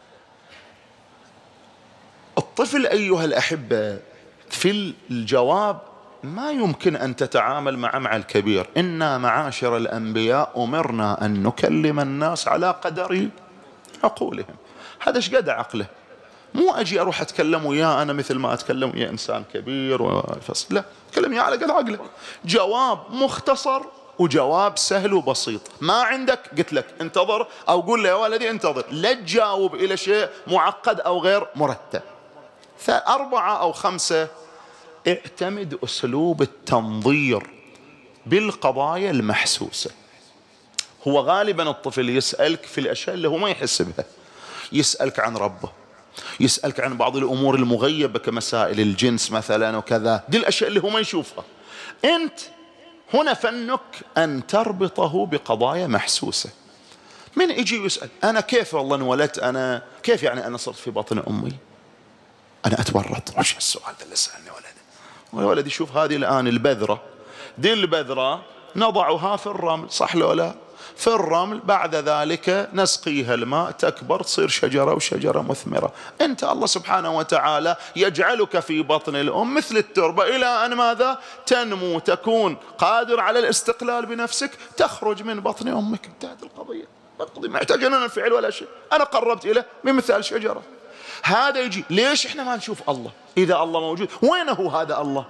الطفل أيها الأحبة في الجواب ما يمكن أن تتعامل مع مع الكبير. إنا معاشر الأنبياء أمرنا أن نكلم الناس على قدر عقولهم. هذا ايش قد عقله، مو أجي أروح أتكلم وياه أنا مثل ما أتكلم ويا إنسان كبير وفصل، لا، أتكلم وياه على قد عقله. جواب مختصر وجواب سهل وبسيط. ما عندك قلت لك انتظر، أو قول له يا ولدي انتظر، لا تجاوب إلى شيء معقد أو غير مرتب. أربعة أو خمسة، اعتمد أسلوب التنظير بالقضايا المحسوسة. هو غالبا الطفل يسألك في الأشياء اللي هو ما يحس بها، يسألك عن ربه، يسألك عن بعض الأمور المغيبة كمسائل الجنس مثلا وكذا، دي الأشياء اللي هو ما يشوفها. أنت هنا فنك أن تربطه بقضايا محسوسة. من يجي يسأل أنا كيف والله انولدت، أنا كيف يعني أنا صرت في بطن أمي، أنا أتورط. وش السؤال اللي سألني ولدي؟ يا ولدي شوف هذه الآن البذرة، دي البذرة نضعها في الرمل، صح لو لا؟ في الرمل، بعد ذلك نسقيها الماء تكبر تصير شجرة وشجرة مثمرة. أنت الله سبحانه وتعالى يجعلك في بطن الأم مثل التربة إلى أن ماذا؟ تنمو، تكون قادر على الاستقلال بنفسك، تخرج من بطن أمك. انتهت القضية. القضية ما يحتاج أن نفعل ولا شيء، أنا قربت إليه بمثال شجرة. هذا يجي ليش إحنا ما نشوف الله؟ إذا الله موجود وينه هذا الله؟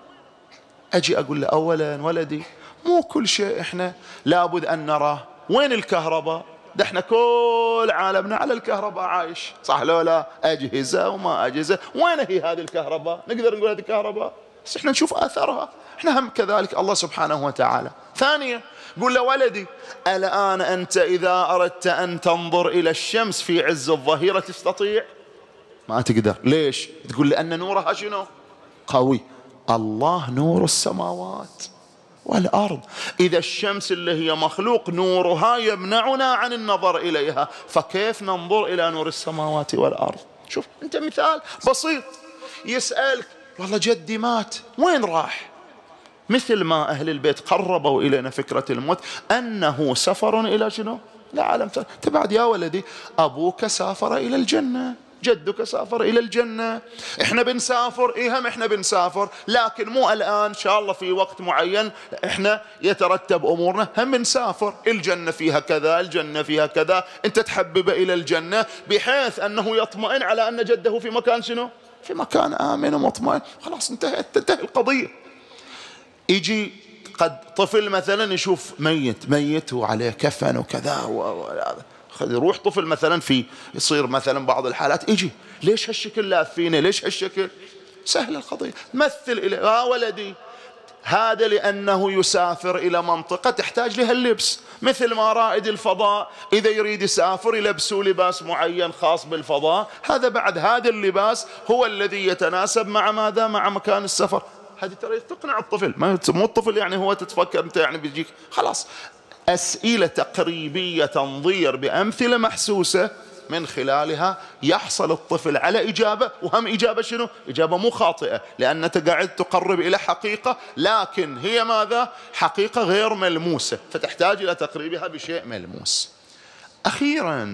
أجي أقول له أولا ولدي مو كل شيء إحنا لابد أن نراه. وين الكهرباء؟ ده إحنا كل عالمنا على الكهرباء عايش، صح لو لا؟ أجهزة وما أجهزة. وين هي هذه الكهرباء؟ نقدر نقول هذه الكهرباء بس إحنا نشوف آثارها. إحنا هم كذلك الله سبحانه وتعالى. ثانيا قول له ولدي الآن أنت إذا أردت أن تنظر إلى الشمس في عز الظهيرة تستطيع؟ ما تقدر. ليش؟ تقول لأن نورها شنو؟ قوي. الله نور السماوات والأرض. إذا الشمس اللي هي مخلوق نورها يمنعنا عن النظر إليها، فكيف ننظر إلى نور السماوات والأرض؟ شوف أنت مثال بسيط. يسألك والله جدي مات، وين راح؟ مثل ما أهل البيت قربوا إلينا فكرة الموت أنه سفر إلى شنو؟ لا عالم. تبعد يا ولدي، أبوك سافر إلى الجنة، جدك سافر إلى الجنة، إحنا بنسافر، إيه هم إحنا بنسافر، لكن مو الآن، إن شاء الله في وقت معين إحنا يترتب أمورنا هم بنسافر. الجنة فيها كذا، الجنة فيها كذا، أنت تحبب إلى الجنة بحيث أنه يطمئن على أن جده في مكان شنو؟ في مكان آمن ومطمئن. خلاص انتهت، تنتهي القضية. يجي قد طفل مثلا يشوف ميت ميت وعليه كفن وكذا وهذا، يروح طفل مثلا في يصير مثلا بعض الحالات يجي ليش هالشكل لافينه، ليش هالشكل؟ سهل القضية. مثل إليه، ها ولدي هذا لأنه يسافر إلى منطقة تحتاج لها اللبس، مثل ما رائد الفضاء إذا يريد يسافر يلبسوا لباس معين خاص بالفضاء، هذا بعد هذا اللباس هو الذي يتناسب مع ماذا؟ مع مكان السفر. هذه ترى تقنع الطفل، ما مو الطفل يعني هو تتفكر أنت يعني بيجيك خلاص. أسئلة تقريبية تنظير بأمثلة محسوسة من خلالها يحصل الطفل على إجابة، وهم إجابة شنو؟ إجابة مو خاطئة، لأنك قاعد تقرب إلى حقيقة لكن هي ماذا؟ حقيقة غير ملموسة، فتحتاج إلى تقريبها بشيء ملموس. أخيرا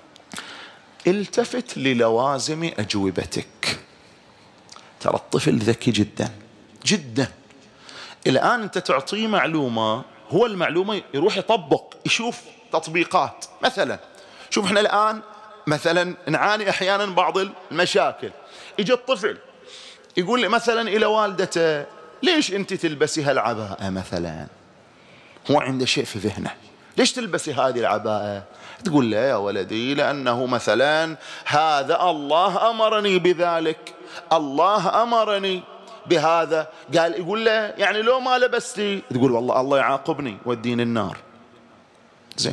التفت للوازم أجوبتك. ترى الطفل ذكي جدا جدا. الآن أنت تعطيه معلومة، هو المعلومة يروح يطبق، يشوف تطبيقات. مثلا شوف احنا الآن مثلا نعاني احيانا بعض المشاكل، يجي الطفل يقول لي مثلا الى والدته ليش انت تلبسي هالعباءة مثلا؟ هو عنده شيء في ذهنه، ليش تلبسي هذه العباءة؟ تقول له يا ولدي لأنه مثلا هذا الله أمرني بذلك، الله أمرني بهذا. قال يقول له يعني لو ما لبستي، تقول والله الله يعاقبني وديني النار. زين،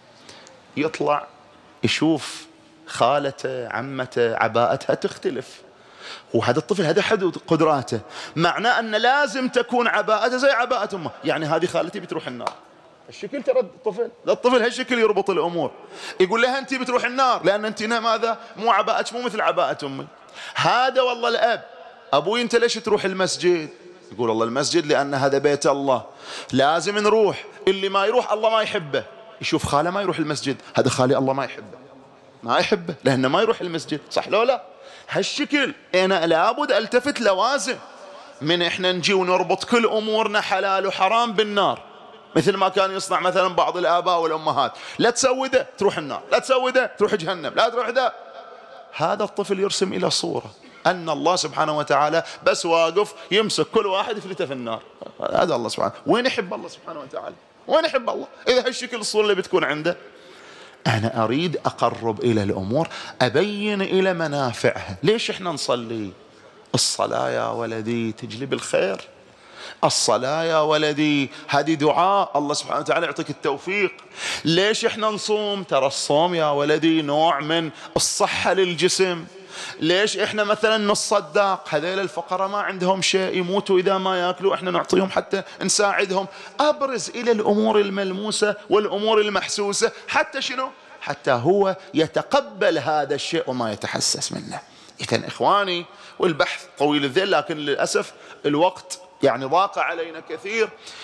يطلع يشوف خالته عمته عباءتها تختلف، وهذا الطفل هذا حدود قدراته، معناه أن لازم تكون عباءته زي عباءة أمه. يعني هذه خالتي بتروح النار، الشكل ترى الطفل ده الطفل هالشكل يربط الأمور. يقول لها أنت بتروح النار لأن أنت ماذا؟ مو عباءتك مو مثل عباءة أمي. هذا والله الأب، أبوي أنت ليش تروح المسجد؟ يقول والله المسجد لأن هذا بيت الله لازم نروح، اللي ما يروح الله ما يحبه. يشوف خاله ما يروح المسجد، هذا خالي الله ما يحبه، ما يحبه لأنه ما يروح المسجد، صح لو لا؟ هالشكل أنا لابد ألتفت لوازم. من إحنا نجي ونربط كل أمورنا حلال وحرام بالنار، مثل ما كان يصنع مثلا بعض الآباء والأمهات، لا تسوي ده تروح النار، لا تسوي ده تروح جهنم، لا تروح ده. هذا الطفل يرسم إلى صورة أن الله سبحانه وتعالى بس واقف يمسك كل واحد يفلته في النار. هذا الله سبحانه. وين يحب الله سبحانه وتعالى؟ وين يحب الله إذا هالشكل الصورة اللي بتكون عنده؟ أنا أريد أقرب إلى الأمور، أبين إلى منافعها. ليش إحنا نصلي؟ الصلاة يا ولدي تجلب الخير، الصلاة يا ولدي هذه دعاء الله سبحانه وتعالى يعطيك التوفيق. ليش إحنا نصوم؟ ترى الصوم يا ولدي نوع من الصحة للجسم. ليش إحنا مثلا نصدق؟ هذيل الفقراء ما عندهم شيء يموتوا إذا ما يأكلوا، إحنا نعطيهم حتى نساعدهم. أبرز إلى الأمور الملموسة والأمور المحسوسة حتى شنو؟ حتى هو يتقبل هذا الشيء وما يتحسس منه. إذن إخواني، والبحث طويل الذيل لكن للأسف الوقت يعني ضاق علينا كثير.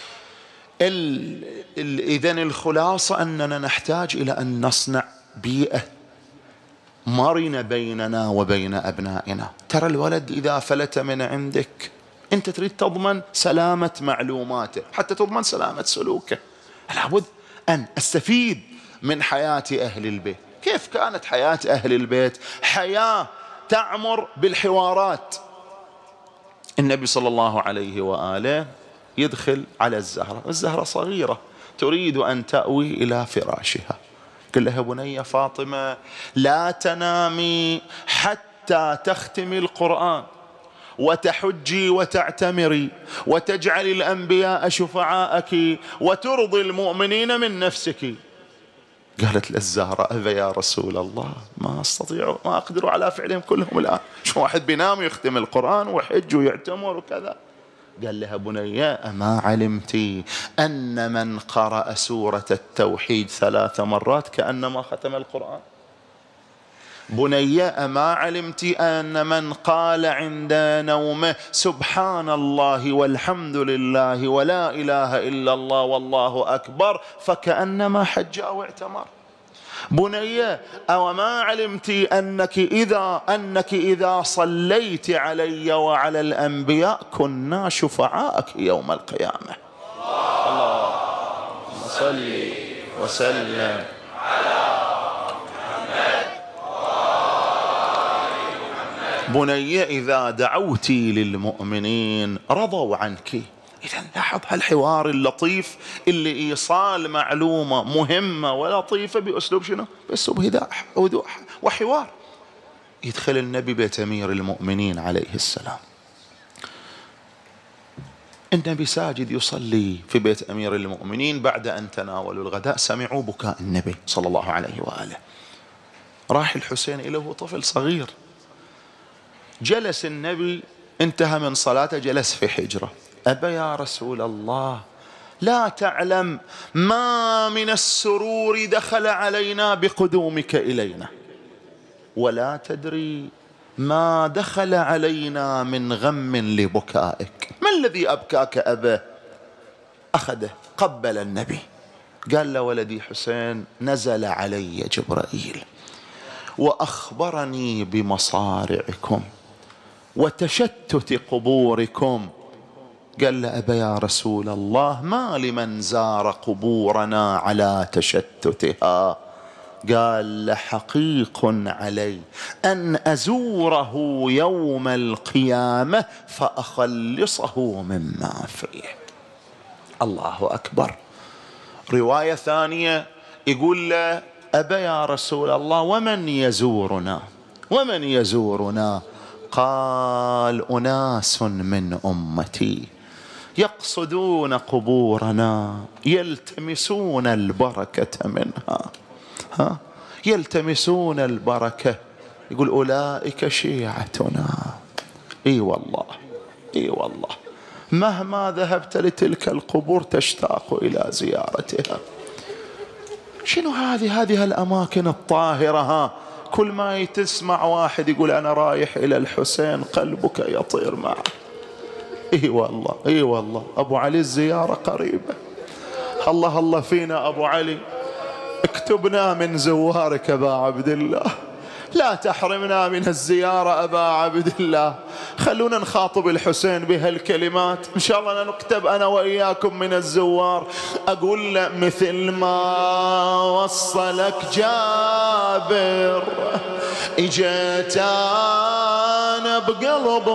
إذن الخلاصة أننا نحتاج إلى أن نصنع بيئة مرنة بيننا وبين أبنائنا. ترى الولد إذا فلت من عندك أنت تريد تضمن سلامة معلوماته حتى تضمن سلامة سلوكه. لابد أن أستفيد من حياة أهل البيت. كيف كانت حياة أهل البيت؟ حياة تعمر بالحوارات. النبي صلى الله عليه وآله يدخل على الزهرة، الزهرة صغيرة تريد أن تأوي إلى فراشها، قال لها بني فاطمة لا تنامي حتى تختمي القرآن وتحجي وتعتمري وتجعل الأنبياء شفعاءك وترضي المؤمنين من نفسك. قالت للزهرة أبا يا رسول الله ما أستطيع ما أقدر على فعلهم كلهم الآن، شو واحد بينام ويختم القرآن ويحج ويعتمر وكذا. قال لها بني أما علمتي أن من قرأ سورة التوحيد ثلاث مرات كأنما ختم القرآن؟ بني أما علمتي أن من قال عند نومه سبحان الله والحمد لله ولا إله إلا الله والله أكبر فكأنما حج أو اعتمر؟ بني أو ما علمتي أنك إذا أنك إذا صليت علي وعلى الأنبياء كنا شفعاءك يوم القيامة؟ اللهم صل وسلم على محمد. بني إذا دعوتي للمؤمنين رضوا عنك. إذا لاحظ هالحوار اللطيف اللي إيصال معلومة مهمة ولطيفة بأسلوب شنو؟ بأسلوب هداء وضوح وحوار. يدخل النبي بيت أمير المؤمنين عليه السلام. النبي ساجد يصلي في بيت أمير المؤمنين، بعد أن تناولوا الغداء سمعوا بكاء النبي صلى الله عليه وآله. راح الحسين إليه وهو طفل صغير، جلس النبي، انتهى من صلاته جلس في حجره. أبا يا رسول الله، لا تعلم ما من السرور دخل علينا بقدومك إلينا، ولا تدري ما دخل علينا من غم لبكائك. ما الذي أبكاك أبا؟ أخذه قبل النبي، قال له ولدي حسين نزل علي جبرائيل وأخبرني بمصارعكم وتشتت قبوركم. قال له أبا يا رسول الله، ما لمن زار قبورنا على تشتتها؟ قال لحقيق علي أن أزوره يوم القيامة فأخلصه مما فيه. الله أكبر. رواية ثانية يقول له أبا يا رسول الله، ومن يزورنا؟ ومن يزورنا؟ قال أناس من أمتي يقصدون قبورنا يلتمسون البركة منها، ها يلتمسون البركة. يقول أولئك شيعتنا. اي والله، اي والله، مهما ذهبت لتلك القبور تشتاق إلى زيارتها. شنو هذه هذه الأماكن الطاهرة؟ ها كل ما تسمع واحد يقول أنا رايح إلى الحسين قلبك يطير معه. اي والله، اي والله. أبو علي الزيارة قريبة. الله الله فينا أبو علي، اكتبنا من زوارك أبا عبد الله، لا تحرمنا من الزيارة أبا عبد الله. خلونا نخاطب الحسين بهالكلمات، إن شاء الله نكتب أنا وإياكم من الزوار. أقول له مثل ما وصلك جابر إجيت أنا بقلب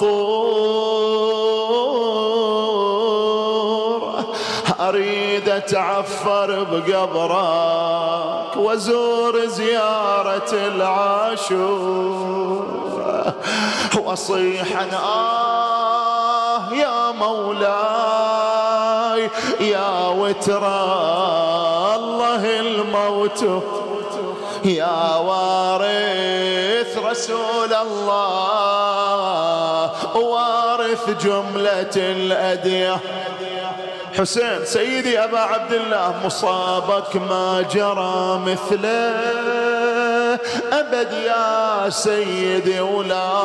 مفطور، أريد أتعفر بقبرك وأزور زيارة العاشور، وأصيح أنا آه يا مولاي يا وتر الله الموت، يا وارث رسول الله وارث جملة الأدية. حسين سيدي أبا عبد الله، مصابك ما جرى مثله أبد يا سيدي، ولا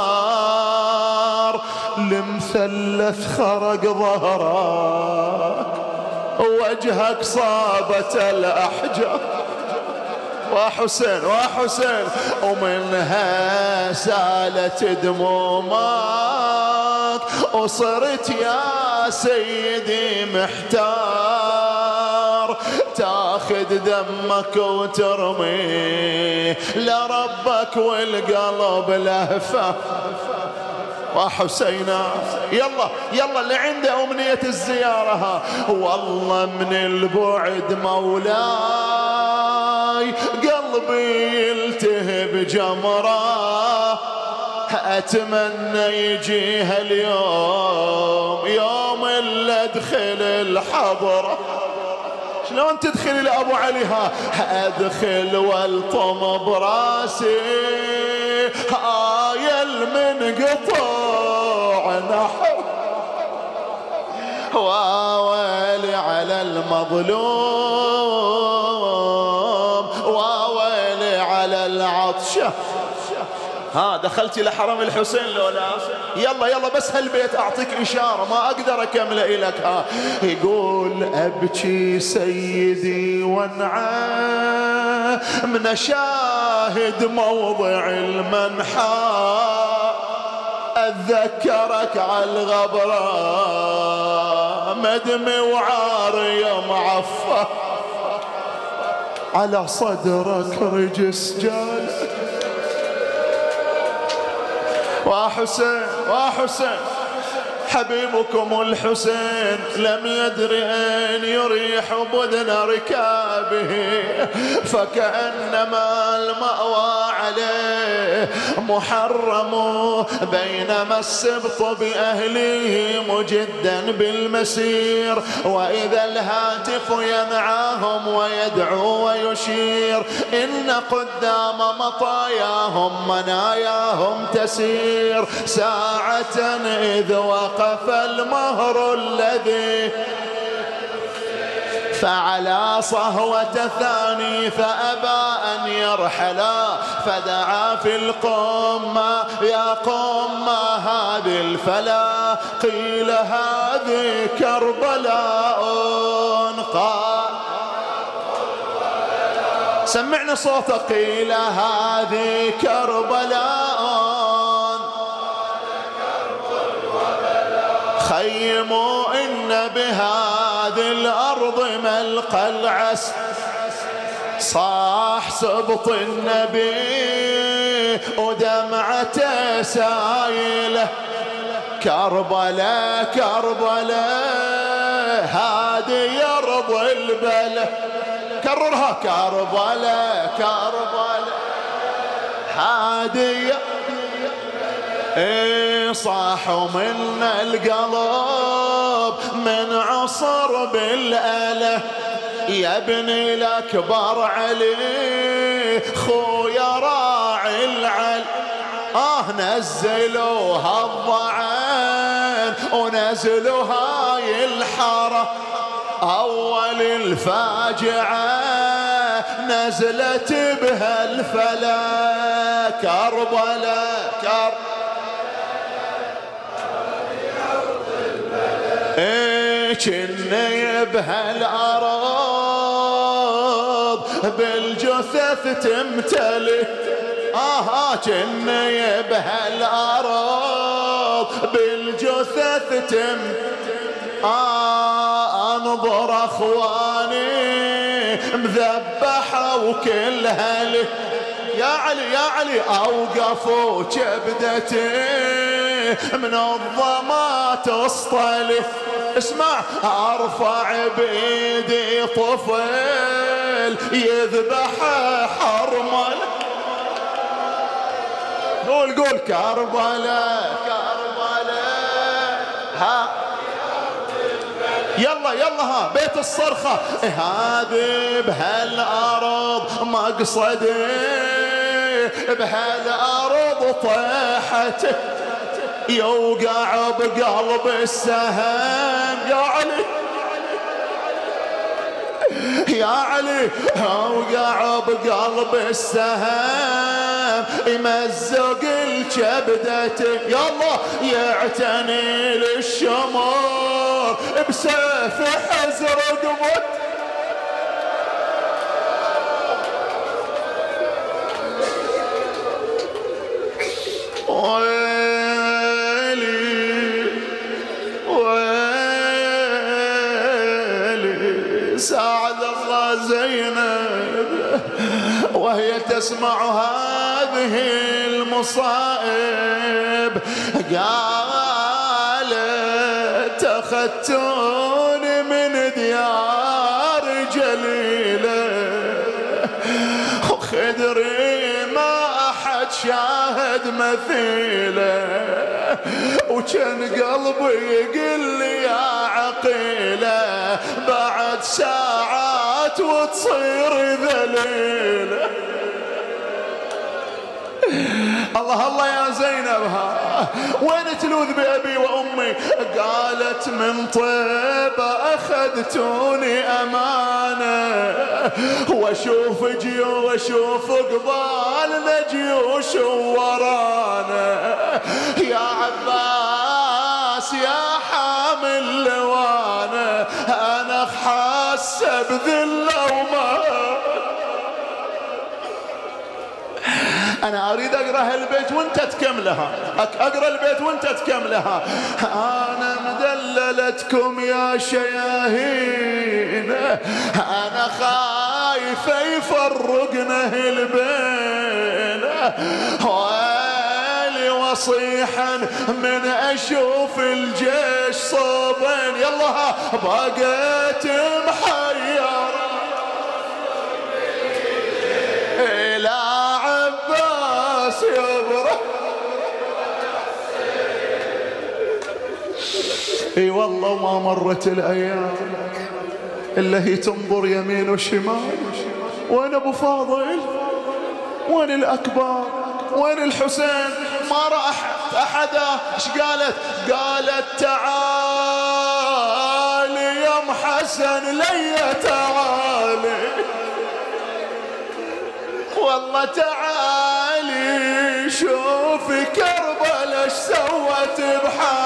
صار لمثلث خرق ظهرك وجهك صابت الأحجار. وحسين وحسين ومنها سالت دمومك، وصرت يا سيدي محتار تاخذ دمك وترميه لربك والقلب لهفه. وحسينا يلا يلا اللي عنده أمنية الزيارة، والله من البعد مولاي قلبي يلتهب جمره، أتمنى يجيها اليوم يوم اللي أدخل الحضرة. شلون تدخل لأبو علي؟ ها أدخل والطم براسي هاي المنقطع نحو، واويلي على المظلوم واويلي على العطشة. ها دخلتي لحرم الحسين لو لا؟ يلا يلا بس هالبيت أعطيك إشارة ما أقدر أكمل إلك. ها يقول أبكي سيدي وانعى من أشاهد موضع المنحى، أتذكرك على الغبرة مدمي وعاري معفى، على صدرك رجس جالك. وحسين وحسين حبيبكم الحسين لم يدر أن يريح بدن ركابه، فكأنما المأوى عليه محرم، بينما السبط بأهله مجدا بالمسير، وإذا الهاتف ينعاهم ويدعو ويشير، إن قدام مطاياهم مناياهم تسير، ساعة إذ وقف المهر الذي فعلى صهوة ثاني فأبى أن يرحلا، فدعا في القمة يا قمة هذه الفلا، قيل هذه كربلاء، قال سمعنا صوت قيل هذه كربلاء، خيموا إن بهذه الأرض ملقى العس، صاح سبط النبي ودمعته سايلة، كربلاء كربلاء هذه أرض البلة، كررها كربلاء كربلاء هذه، إيه صاحوا من القلب من عصر بالأله، يا ابني الأكبر علي خويا راعي العل، آه نزلوها الضعان ونزلوا هاي الحارة، أول الفاجعة نزلت بها الفلا، كربلاء كربلاء كني بهالأرض بالجثث تمتلي، آه آه كني بهالأرض بالجثث تم، آه أنظر أخواني مذبحة وكل هلي، يا علي يا علي أوقفوا كبدتي من الظما تصطلي، اسمع ارفع بايدي طفل يذبح حرمل، قول قول كربلاء كربلاء ها يلا يلا ها بيت الصرخة، هذه بهالارض مقصدي بهالارض طيحت، يوقع بقلب السهم، يا علي يا علي يوقع بقلب السهم، يمزق الكبدة، يلا يعتني للشمر بسيف حزر قبط، ساعد الله زينب وهي تسمع هذه المصائب، قالت أخذتوني من ديار جليلة وخدري ما أحد شاهد مثيله، وكان قلبي يقول لي يا عقيلة بعد ساعات وتصير ذليلة. الله الله يا زينب ها وين تلوذ بأبي وأمي؟ قالت من طيبة أخذتوني أمانة، واشوف جيوش واشوف قبالنا جيوش ورانا، يا عباس يا حامل لوانا أنا حاسة بذلة وما، أنا أريد أقرأ هالبيت وأنت تكملها، أقرأ البيت وأنت تكملها. أنا مدللتكم يا شياهين، أنا خايفة يفرقنا البين، ويلي واصيحا من اشوف الجيش صوبين. يلا بقيت محير الى عباس يبرح. اي والله ما مرت الايام الا هي تنظر يمين وشمال. وين ابو فاضل؟ وين الاكبر؟ وين الحسين؟ ما راحت احدا. ايش قالت؟ قالت تعالي يا ام حسن لي تعالي، والله تعالي شوفي كربلاء ايش سوت بحالي.